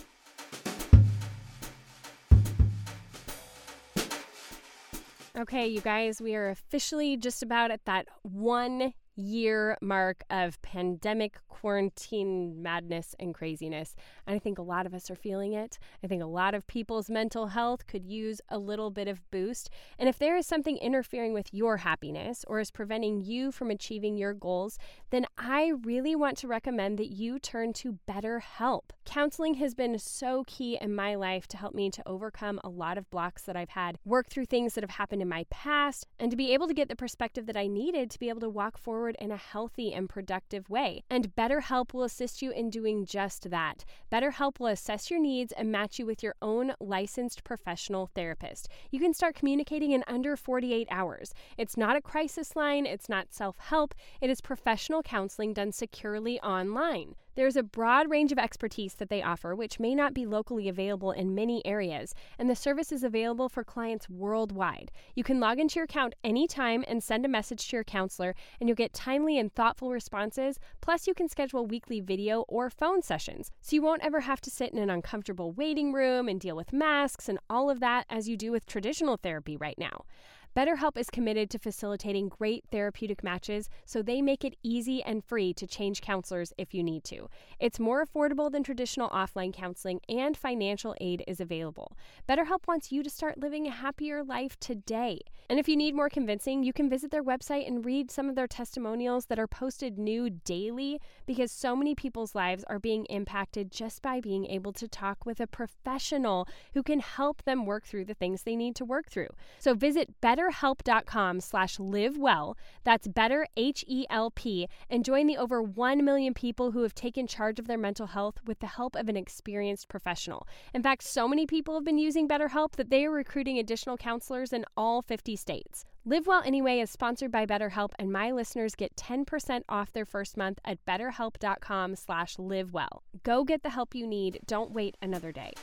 Okay, you guys, we are officially just about at that one year mark of pandemic quarantine madness and craziness. And I think a lot of us are feeling it. I think a lot of people's mental health could use a little bit of boost. And if there is something interfering with your happiness or is preventing you from achieving your goals, then I really want to recommend that you turn to BetterHelp. Counseling has been so key in my life to help me to overcome a lot of blocks that I've had, work through things that have happened in my past, and to be able to get the perspective that I needed to be able to walk forward in a healthy and productive way. And BetterHelp will assist you in doing just that. BetterHelp will assess your needs and match you with your own licensed professional therapist. You can start communicating in under forty-eight hours. It's not a crisis line, it's not self-help, it is professional counseling done securely online. There's a broad range of expertise that they offer, which may not be locally available in many areas, and the service is available for clients worldwide. You can log into your account anytime and send a message to your counselor, and you'll get timely and thoughtful responses. Plus, you can schedule weekly video or phone sessions, so you won't ever have to sit in an uncomfortable waiting room and deal with masks and all of that as you do with traditional therapy right now. BetterHelp is committed to facilitating great therapeutic matches, so they make it easy and free to change counselors if you need to. It's more affordable than traditional offline counseling, and financial aid is available. BetterHelp wants you to start living a happier life today. And if you need more convincing, you can visit their website and read some of their testimonials that are posted new daily, because so many people's lives are being impacted just by being able to talk with a professional who can help them work through the things they need to work through. So visit betterhelp.com slash live well. That's better, H E L P, and join the over one million people who have taken charge of their mental health with the help of an experienced professional. In fact, so many people have been using BetterHelp that they are recruiting additional counselors in all fifty states. Live Well Anyway is sponsored by BetterHelp, and my listeners get ten percent off their first month at betterhelp.com slash live well. Go get the help you need. Don't wait another day.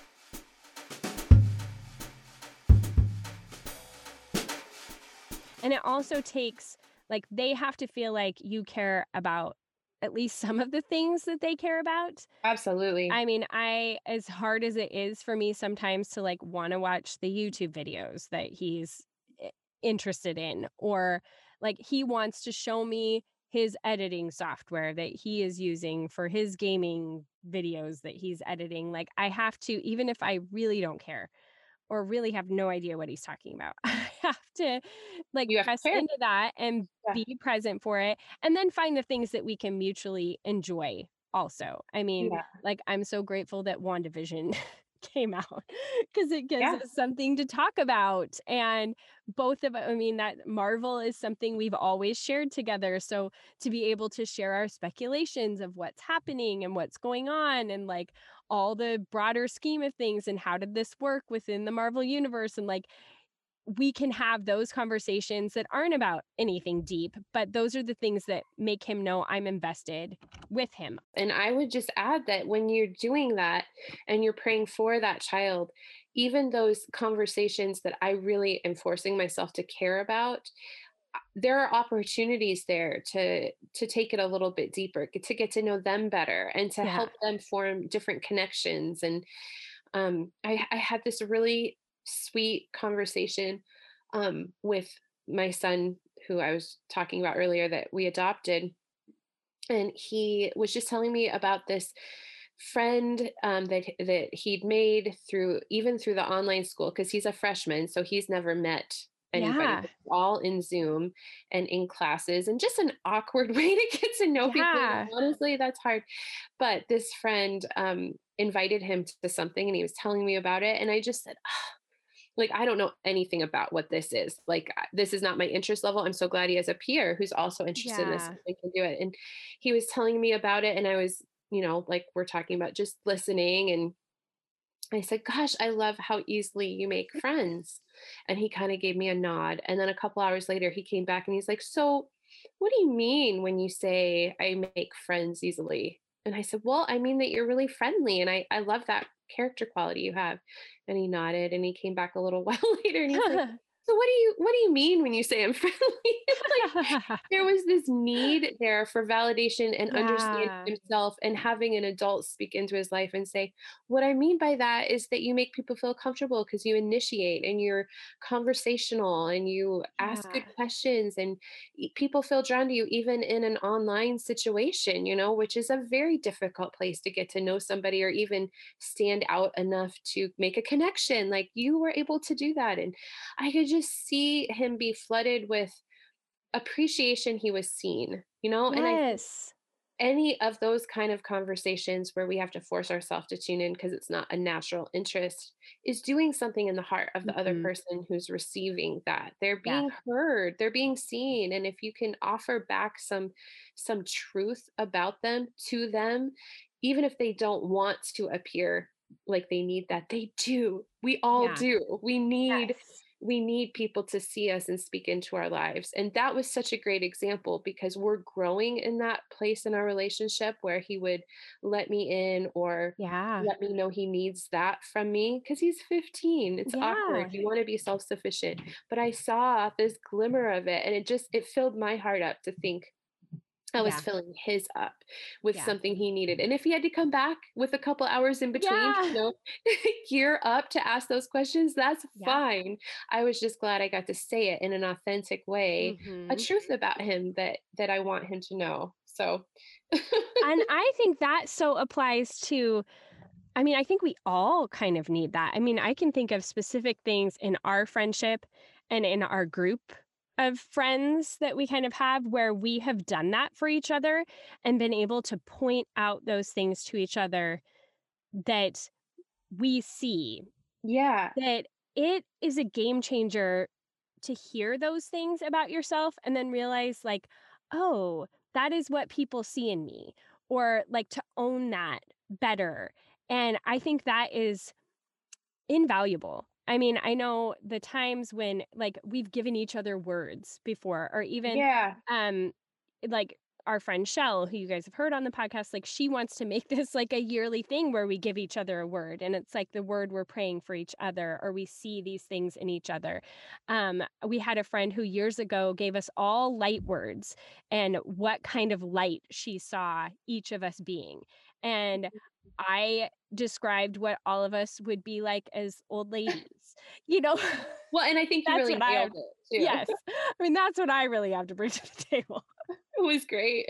And it also takes, like, they have to feel like you care about at least some of the things that they care about. Absolutely. I mean, I, as hard as it is for me sometimes to like want to watch the YouTube videos that he's i- interested in, or like he wants to show me his editing software that he is using for his gaming videos that he's editing. Like, I have to, even if I really don't care or really have no idea what he's talking about. I have to like You have to press care. into that and Yeah. be present for it, and then find the things that we can mutually enjoy also. I mean, Yeah. like, I'm so grateful that WandaVision came out because it gives Yeah. us something to talk about. And both of I mean, that Marvel is something we've always shared together. So to be able to share our speculations of what's happening and what's going on, and like all the broader scheme of things, and how did this work within the Marvel universe, and like we can have those conversations that aren't about anything deep, but those are the things that make him know I'm invested with him. And I would just add that when you're doing that and you're praying for that child, even those conversations that I really am forcing myself to care about, there are opportunities there to to take it a little bit deeper, get- to get to know them better and to Yeah. help them form different connections. And um, I, I had this really sweet conversation um, with my son, who I was talking about earlier, that we adopted, and he was just telling me about this friend um, that that he'd made through even through the online school because he's a freshman, so he's never met anybody. Yeah. It's all in Zoom and in classes, and just an awkward way to get to know people. And Yeah. honestly, that's hard. But this friend um, invited him to something, and he was telling me about it, and I just said, like, I don't know anything about what this is. Like, I- this is not my interest level. I'm so glad he has a peer who's also interested in this Yeah. and can do it. And he was telling me about it, and I was, you know, like we're talking about just listening. And I said, "Gosh, I love how easily you make friends." And he kind of gave me a nod. And then a couple hours later, he came back and he's like, "So, what do you mean when you say I make friends easily?" And I said, "Well, I mean that you're really friendly, and I I love that character quality you have." And he nodded, and he came back a little while later and he's like, "So what do you what do you mean when you say I'm friendly?" Like, there was this need there for validation and understanding Yeah. himself, and having an adult speak into his life and say, "What I mean by that is that you make people feel comfortable because you initiate and you're conversational and you ask good Yeah. questions, and e- people feel drawn to you even in an online situation, you know, which is a very difficult place to get to know somebody or even stand out enough to make a connection. Like you were able to do that." And I could just see him be flooded with appreciation. He was seen, you know, and I think Yes. any of those kind of conversations where we have to force ourselves to tune in because it's not a natural interest is doing something in the heart of the other Mhm. person who's receiving that. They're Yeah. being heard, they're being seen, and if you can offer back some some truth about them to them, even if they don't want to appear like they need that, they do. We all Yeah. do. We need Yes. we need people to see us and speak into our lives. And that was such a great example because we're growing in that place in our relationship where he would let me in or Yeah. let me know he needs that from me because he's fifteen. It's awkward. Yeah. You want to be self-sufficient. But I saw this glimmer of it, and it just it filled my heart up to think I was Yeah. filling his up with Yeah. something he needed. And if he had to come back with a couple hours in between to, Yeah. you know, gear up to ask those questions, that's Yeah. fine. I was just glad I got to say it in an authentic way, a Mhm. truth about him that that I want him to know. So And I think that so applies to, I mean, I think we all kind of need that. I mean, I can think of specific things in our friendship and in our group of friends that we kind of have where we have done that for each other and been able to point out those things to each other that we see, yeah. that it is a game changer to hear those things about yourself and then realize, like, oh, that is what people see in me, or like to own that better. And I think that is invaluable. I mean, I know the times when like we've given each other words before, or even Yeah. um like our friend Shell, who you guys have heard on the podcast, like she wants to make this like a yearly thing where we give each other a word, and it's like the word we're praying for each other, or we see these things in each other. Um, we had a friend who years ago gave us all light words and what kind of light she saw each of us being. And I described what all of us would be like as old ladies, you know? Well, and I think you That's really what I have. nailed it too. Yes. I mean, that's what I really have to bring to the table. It was great.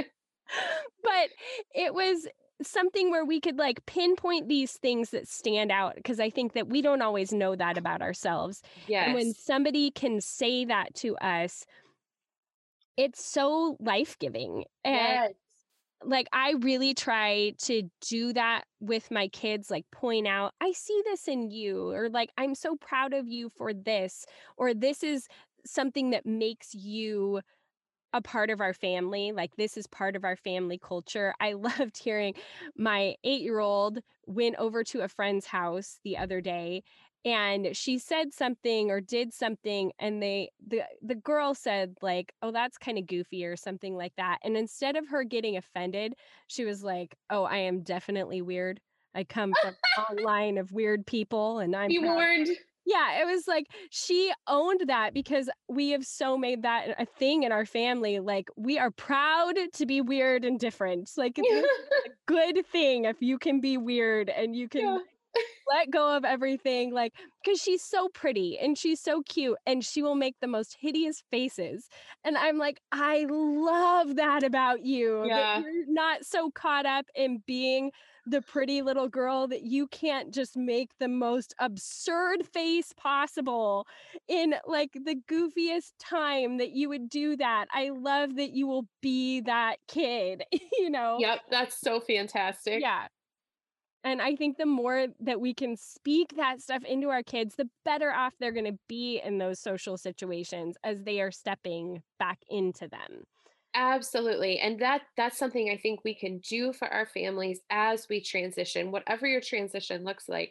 But it was something where we could like pinpoint these things that stand out, because I think that we don't always know that about ourselves. And when Yes. somebody can say that to us, it's so life-giving. And Yes. like I really try to do that with my kids, like point out, I see this in you, or like I'm so proud of you for this, or this is something that makes you a part of our family. Like this is part of our family culture. I loved hearing my eight-year-old went over to a friend's house the other day, and she said something or did something, and they the the girl said like, "Oh, that's kind of goofy," or something like that. And instead of her getting offended, she was like, "Oh, I am definitely weird. I come from a long line of weird people, and I'm Be proud." warned. Yeah, it was like she owned that, because we have so made that a thing in our family. Like, we are proud to be weird and different. Like, this is a good thing if you can be weird and you can Yeah. let go of everything, like, because she's so pretty and she's so cute and she will make the most hideous faces. And I'm like, I love that about you, that Yeah. you're not so caught up in being the pretty little girl that you can't just make the most absurd face possible in like the goofiest time that you would do that. I love that you will be that kid, you know? Yep, that's so fantastic. Yeah. And I think the more that we can speak that stuff into our kids, the better off they're gonna be in those social situations as they are stepping back into them. Absolutely. And that that's something I think we can do for our families as we transition, whatever your transition looks like,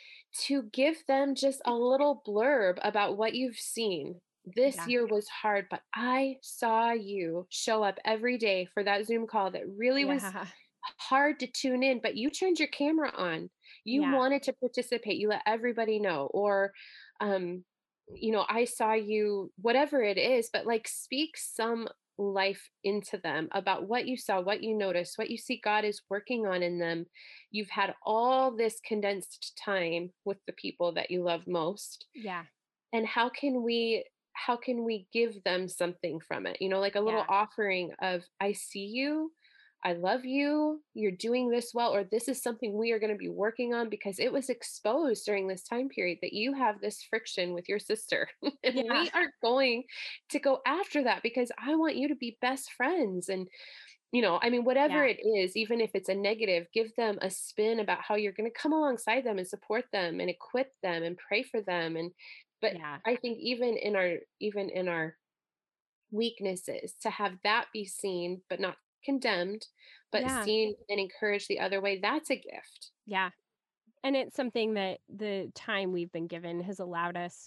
to give them just a little blurb about what you've seen. This Yeah. year was hard, but I saw you show up every day for that Zoom call that really was Yeah. hard to tune in, but you turned your camera on. You Yeah. wanted to participate. You let everybody know. Or, um, you know, I saw you, whatever it is, but like speak some life into them about what you saw, what you noticed, what you see God is working on in them. You've had all this condensed time with the people that you love most. Yeah. And how can we how can we give them something from it? You know, like a little Yeah. offering of I see you, I love you, you're doing this well, or this is something we are going to be working on because it was exposed during this time period that you have this friction with your sister. And Yeah. we are going to go after that because I want you to be best friends. And, you know, I mean, whatever Yeah. it is, even if it's a negative, give them a spin about how you're going to come alongside them and support them and equip them and pray for them. And, but Yeah. I think even in our, even in our, weaknesses, to have that be seen but not condemned, but Yeah. seen and encouraged the other way, that's a gift. Yeah. And it's something that the time we've been given has allowed us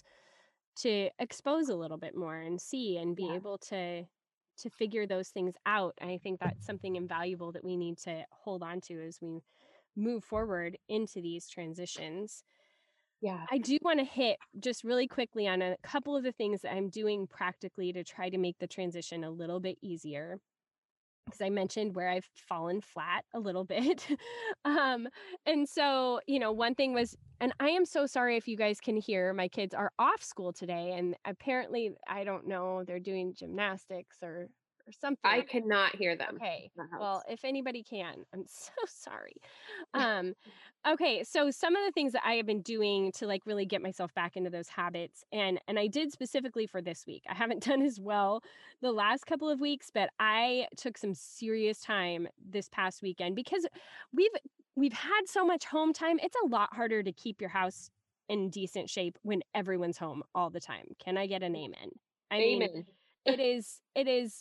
to expose a little bit more and see and be Yeah. able to to figure those things out. And I think that's something invaluable that we need to hold on to as we move forward into these transitions. Yeah. I do want to hit just really quickly on a couple of the things that I'm doing practically to try to make the transition a little bit easier. Because I mentioned where I've fallen flat a little bit. um, and so, you know, one thing was, and I am so sorry if you guys can hear, my kids are off school today, and apparently, I don't know, they're doing gymnastics or or I something. cannot hear them Okay. in the Well, house. if anybody can, I'm so sorry. Um, okay, so some of the things that I have been doing to like really get myself back into those habits, and and I did specifically for this week. I haven't done as well the last couple of weeks, but I took some serious time this past weekend because we've we've had so much home time. It's a lot harder to keep your house in decent shape when everyone's home all the time. Can I get an amen? I mean, Amen. it is it is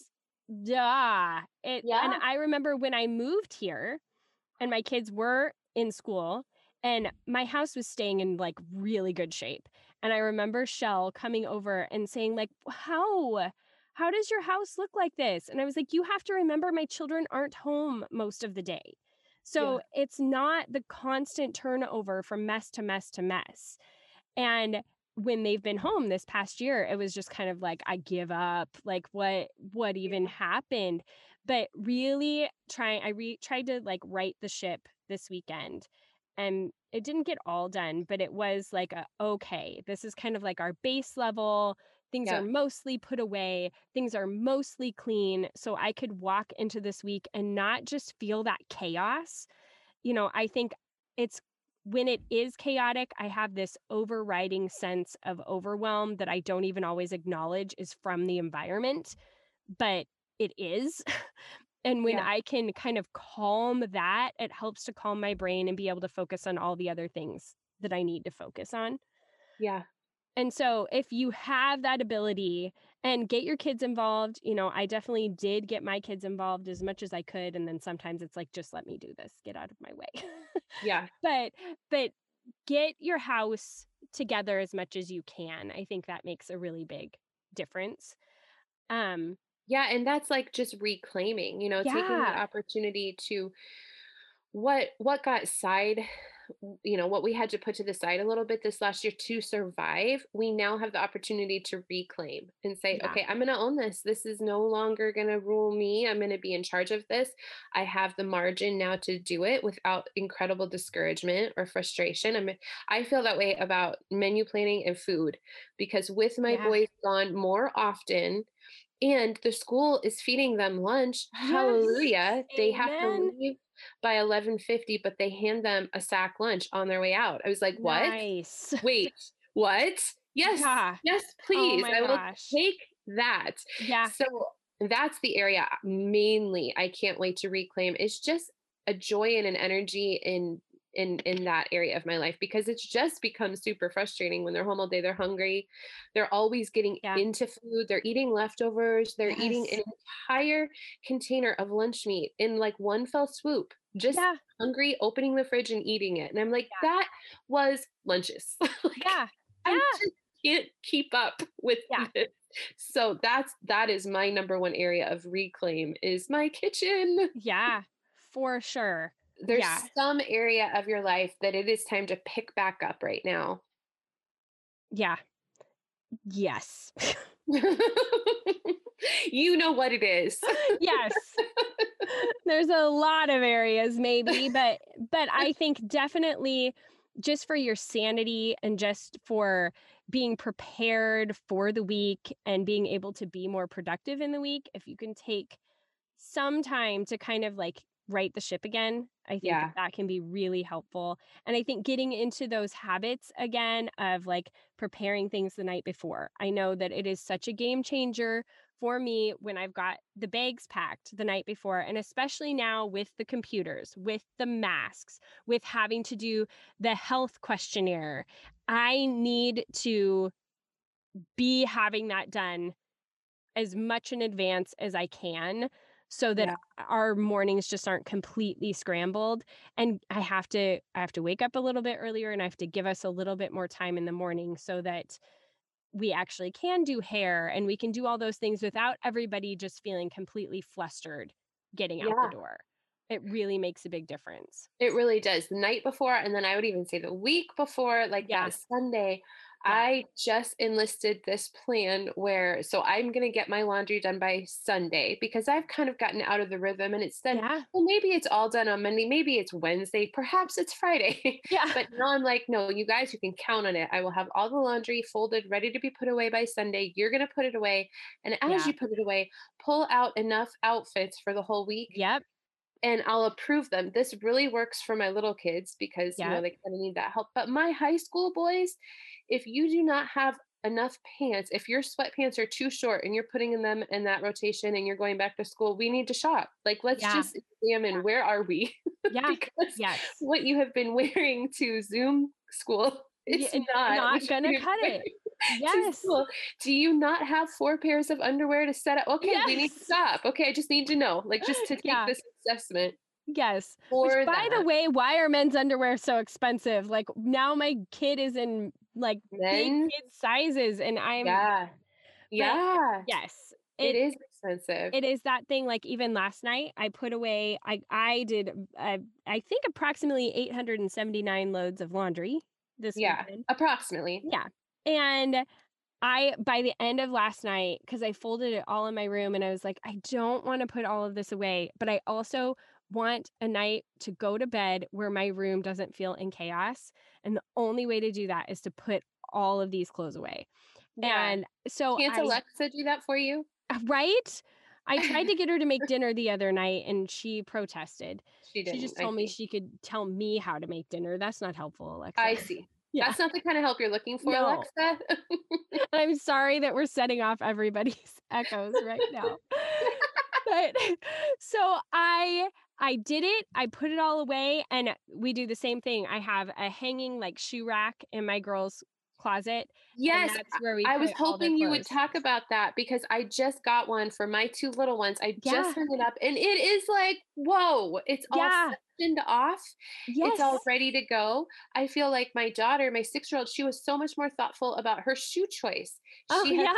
duh. It and Yeah. I remember when I moved here and my kids were in school and my house was staying in like really good shape. And I remember Shell coming over and saying like, "How? How does your house look like this?" And I was like, "You have to remember my children aren't home most of the day." Yeah. So it's not the constant turnover from mess to mess to mess. And when they've been home this past year, it was just kind of like, I give up. Like, what what even Yeah. happened? But really trying I re tried to like right the ship this weekend. And it didn't get all done, but it was like a okay, this is kind of like our base level. Things are Yeah. mostly put away, things are mostly clean. So I could walk into this week and not just feel that chaos. You know, I think it's when it is chaotic, I have this overriding sense of overwhelm that I don't even always acknowledge is from the environment, but it is. And when Yeah. I can kind of calm that, it helps to calm my brain and be able to focus on all the other things that I need to focus on. Yeah. And so if you have that ability and get your kids involved, you know, I definitely did get my kids involved as much as I could. And then sometimes it's like, just let me do this, get out of my way. Yeah. but, but get your house together as much as you can. I think that makes a really big difference. Um, Yeah. And that's like just reclaiming, you know, taking that yeah, opportunity to what what got side w- you know, what we had to put to the side a little bit this last year to survive, we now have the opportunity to reclaim and say, Yeah. okay, I'm going to own this. This is no longer going to rule me. I'm going to be in charge of this. I have the margin now to do it without incredible discouragement or frustration. I mean, I feel that way about menu planning and food because with my Yeah. boys gone more often, and the school is feeding them lunch. Yes. Hallelujah. They have to Amen. leave by eleven fifty, but they hand them a sack lunch on their way out. I was like, "What? Nice. Wait, what? Yes, Yeah. yes, Oh please. my I will gosh. take that." Yeah. So that's the area mainly I can't wait to reclaim. It's just a joy and an energy in in in that area of my life because it's just become super frustrating when they're home all day. They're hungry. They're always getting Yeah. into food. They're eating leftovers. They're eating Yes. an entire container of lunch meat in like one fell swoop. Just Yeah. hungry, opening the fridge and eating it. And I'm like, Yeah. that was lunches. Like, Yeah. I Yeah. just can't keep up with Yeah. this. So that's that is my number one area of reclaim is my kitchen. Yeah. For sure. There's Yeah. some area of your life that it is time to pick back up right now. Yeah. Yes. You know what it is. Yes. There's a lot of areas maybe, but but I think definitely just for your sanity and just for being prepared for the week and being able to be more productive in the week, if you can take some time to kind of like right the ship again, I think that Yeah. that can be really helpful. And I think getting into those habits again of like preparing things the night before. I know that it is such a game changer for me when I've got the bags packed the night before, and especially now with the computers, with the masks, with having to do the health questionnaire. I need to be having that done as much in advance as I can so that Yeah. our mornings just aren't completely scrambled. And I have to I have to wake up a little bit earlier and I have to give us a little bit more time in the morning so that we actually can do hair and we can do all those things without everybody just feeling completely flustered getting out the Yeah. door. It really makes a big difference. It really does. The night before, and then I would even say the week before, like Yeah. that Sunday, Yeah. I just enlisted this plan where so I'm going to get my laundry done by Sunday because I've kind of gotten out of the rhythm and it's then, Yeah. well, maybe it's all done on Monday, maybe it's Wednesday, perhaps it's Friday. Yeah. But now I'm like, no, you guys, you can count on it. I will have all the laundry folded, ready to be put away by Sunday. You're going to put it away. And as Yeah. you put it away, pull out enough outfits for the whole week Yep. and I'll approve them. This really works for my little kids because, you know, Yep. they kind of need that help. But my high school boys, if you do not have enough pants, if your sweatpants are too short and you're putting in them in that rotation and you're going back to school, we need to shop. Like, let's Yeah. just examine where are we? Yeah. Because Yes. what you have been wearing to Zoom school, Yeah, it's it's not what not gonna you're cut wearing it. to Yes. school. Do you not have four pairs of underwear to set up? Okay, we need to Yes. stop. Okay, I just need to know, like, just to take Yeah. this assessment Yes. Which, for by the that. way, why are men's underwear so expensive? Like, now my kid is in, like, big Men, kid sizes, and I'm yeah, but yeah, yes, it it is expensive. it is that thing, like, even last night, I put away I I did, uh, I think approximately eight hundred seventy-nine loads of laundry this Yeah, weekend. approximately. Yeah. And I by the end of last night, because I folded it all in my room and I was like, I don't want to put all of this away, but I also want a night to go to bed where my room doesn't feel in chaos. And the only way to do that is to put all of these clothes away. Yeah. And so Can't I, Alexa do that for you? right? I tried to get her to make dinner the other night and she protested. She She just didn't, I told me see. she could tell me how to make dinner. That's not helpful, Alexa. I see. Yeah. That's not the kind of help you're looking for, No. Alexa. I'm sorry that we're setting off everybody's echoes right now. But so I I did it. I put it all away and we do the same thing. I have a hanging like shoe rack in my girls' closet and Yes, that's where we I I was put all their hoping you would clothes. talk about that because I just got one for my two little ones. I just Yeah. hung it up and it is like, whoa, it's all Yeah. sectioned off. It's all Yes. ready to go. I feel like my daughter, my six-year-old, she was so much more thoughtful about her shoe choice. Oh She has yeah.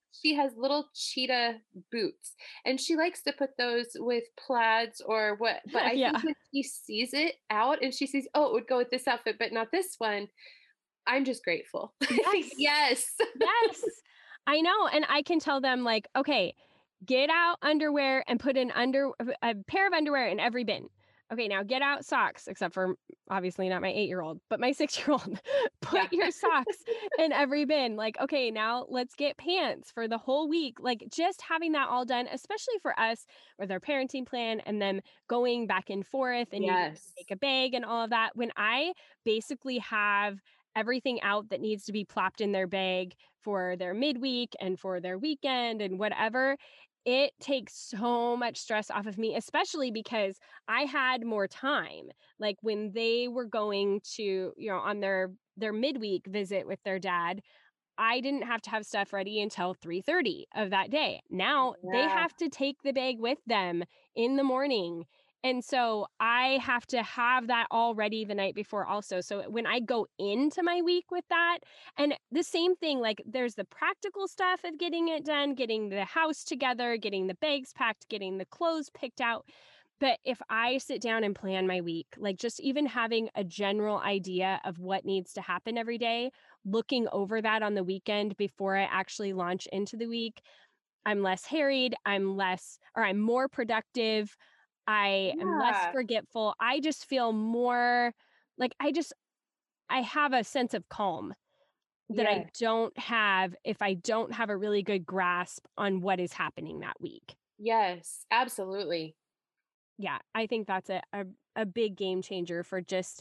she has little cheetah boots, and she likes to put those with plaids or what, but I think Yeah. when she sees it out and she sees, "Oh, it would go with this outfit, but not this one," I'm just grateful. I think Yes. yes. Yes. I know, and I can tell them like, "Okay, get out underwear and put an under a pair of underwear in every bin. Okay, now get out socks," except for obviously not my eight-year-old, but my six-year-old. Yeah. "Put your socks in every bin." Like, "Okay, now let's get pants for the whole week." Like, just having that all done, especially for us with our parenting plan and then going back and forth and needing to Yes. make a bag and all of that. When I basically have everything out that needs to be plopped in their bag for their midweek and for their weekend and whatever, it takes so much stress off of me, especially because I had more time. Like when they were going to, you know, on their their midweek visit with their dad, I didn't have to have stuff ready until three thirty of that day. Now they Yeah. have to take the bag with them in the morning. And so I have to have that all ready the night before also. So when I go into my week with that, and the same thing, like there's the practical stuff of getting it done, getting the house together, getting the bags packed, getting the clothes picked out. But if I sit down and plan my week, like just even having a general idea of what needs to happen every day, looking over that on the weekend before I actually launch into the week, I'm less harried, I'm less or I'm more productive, I am less Yeah. forgetful. I just feel more like I just I have a sense of calm that I Yes. don't have if I don't have a really good grasp on what is happening that week. Yes, absolutely. Yeah, I think that's a a, a big game changer for just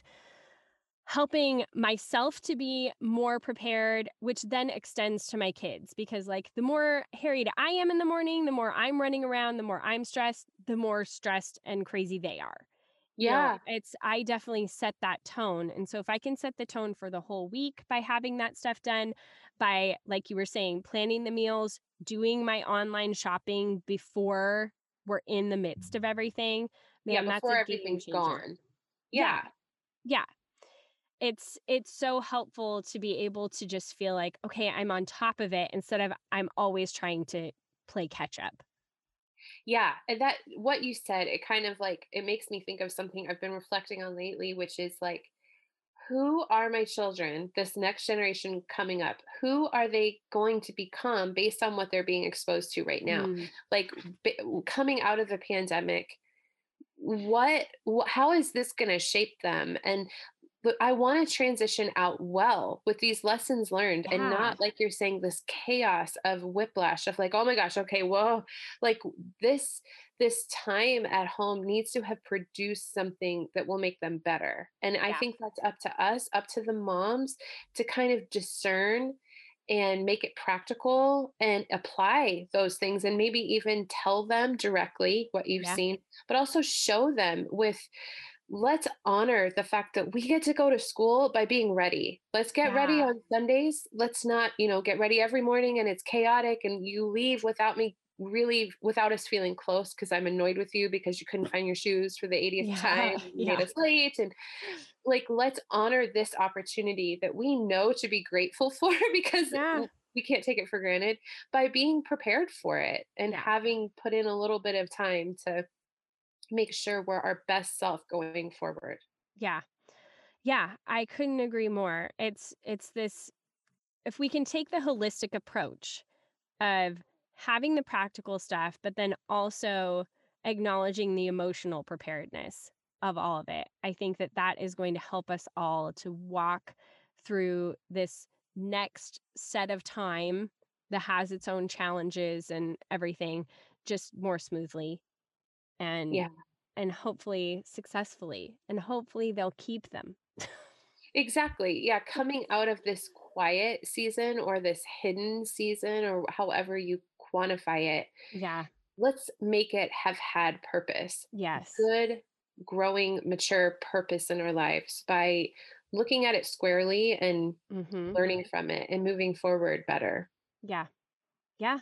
helping myself to be more prepared, which then extends to my kids because, like, the more harried I am in the morning, the more I'm running around, the more I'm stressed, the more stressed and crazy they are. You know, Yeah. it's, I definitely set that tone. And so, if I can set the tone for the whole week by having that stuff done, by, like you were saying, planning the meals, doing my online shopping before we're in the midst of everything, Yeah, man, that's a before game everything's changer. gone. Yeah. Yeah. Yeah. It's it's so helpful to be able to just feel like, "Okay, I'm on top of it," instead of I'm always trying to play catch up. Yeah, and that what you said, it kind of like it makes me think of something I've been reflecting on lately, which is like, who are my children, this next generation coming up? Who are they going to become based on what they're being exposed to right now? Mm, Like b- coming out of the pandemic, what, wh- how is this going to shape them? And but I want to transition out well with these lessons learned and yeah, not like you're saying this chaos of whiplash of like, oh my gosh, okay, whoa, like this this time at home needs to have produced something that will make them better. And I yeah, think that's up to us, up to the moms to kind of discern and make it practical and apply those things and maybe even tell them directly what you've yeah, seen, but also show them with, let's honor the fact that we get to go to school by being ready. Let's get ready yeah, on Sundays. Let's not, you know, get ready every morning and it's chaotic and you leave without me really without us feeling close because I'm annoyed with you because you couldn't find your shoes for the eightieth time yeah, and you made yeah, us late. And like, let's honor this opportunity that we know to be grateful for because yeah, w- we can't take it for granted by being prepared for it and yeah, having put in a little bit of time to make sure we're our best self going forward. yeah, yeah, I couldn't agree more. It's it's this if we can take the holistic approach of having the practical stuff, but then also acknowledging the emotional preparedness of all of it. I think that that is going to help us all to walk through this next set of time that has its own challenges and everything just more smoothly and Yeah. and hopefully successfully and hopefully they'll keep them. Exactly. Yeah, coming out of this quiet season or this hidden season or however you quantify it, Yeah. let's make it have had purpose. Yes. Good, growing, mature purpose in our lives by looking at it squarely and Mhm. learning from it and moving forward better. Yeah. Yeah.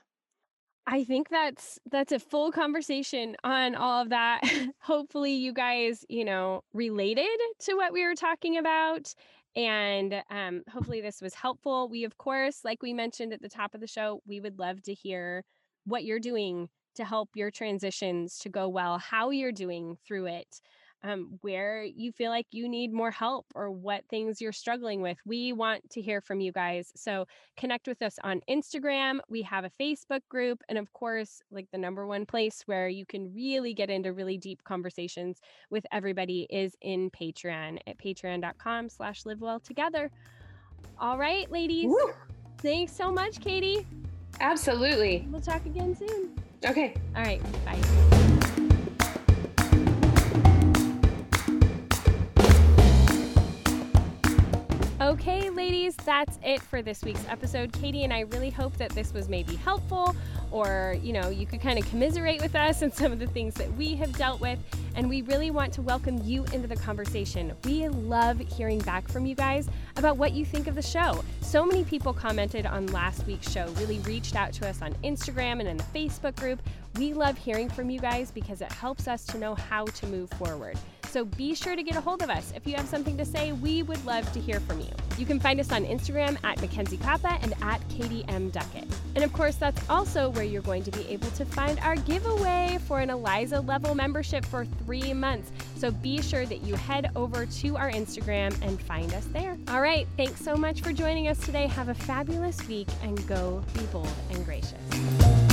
I think that's that's a full conversation on all of that. Hopefully you guys, you know, related to what we were talking about And um, hopefully this was helpful. We, of course, like we mentioned at the top of the show, we would love to hear what you're doing to help your transitions to go well, how you're doing through it, um, where you feel like you need more help or what things you're struggling with. We want to hear from you guys. So connect with us on Instagram. We have a Facebook group. And of course, like the number one place where you can really get into really deep conversations with everybody is in Patreon at patreon.com slash live well together. All right, ladies. Woo! Thanks so much, Katie. Absolutely. We'll talk again soon. Okay. All right. Bye. Okay, ladies, that's it for this week's episode. Katie and I really hope that this was maybe helpful, or, you know, you could kind of commiserate with us and some of the things that we have dealt with. And we really want to welcome you into the conversation. We love hearing back from you guys about what you think of the show. So many people commented on last week's show, really reached out to us on Instagram and in the Facebook group. We love hearing from you guys because it helps us to know how to move forward. So be sure to get a hold of us. If you have something to say, we would love to hear from you. You can find us on Instagram at Mackenzie Kappa and at Katie M. Duckett. And of course, that's also where you're going to be able to find our giveaway for an Eliza level membership for three months. So be sure that you head over to our Instagram and find us there. All right, thanks so much for joining us today. Have a fabulous week and go be bold and gracious.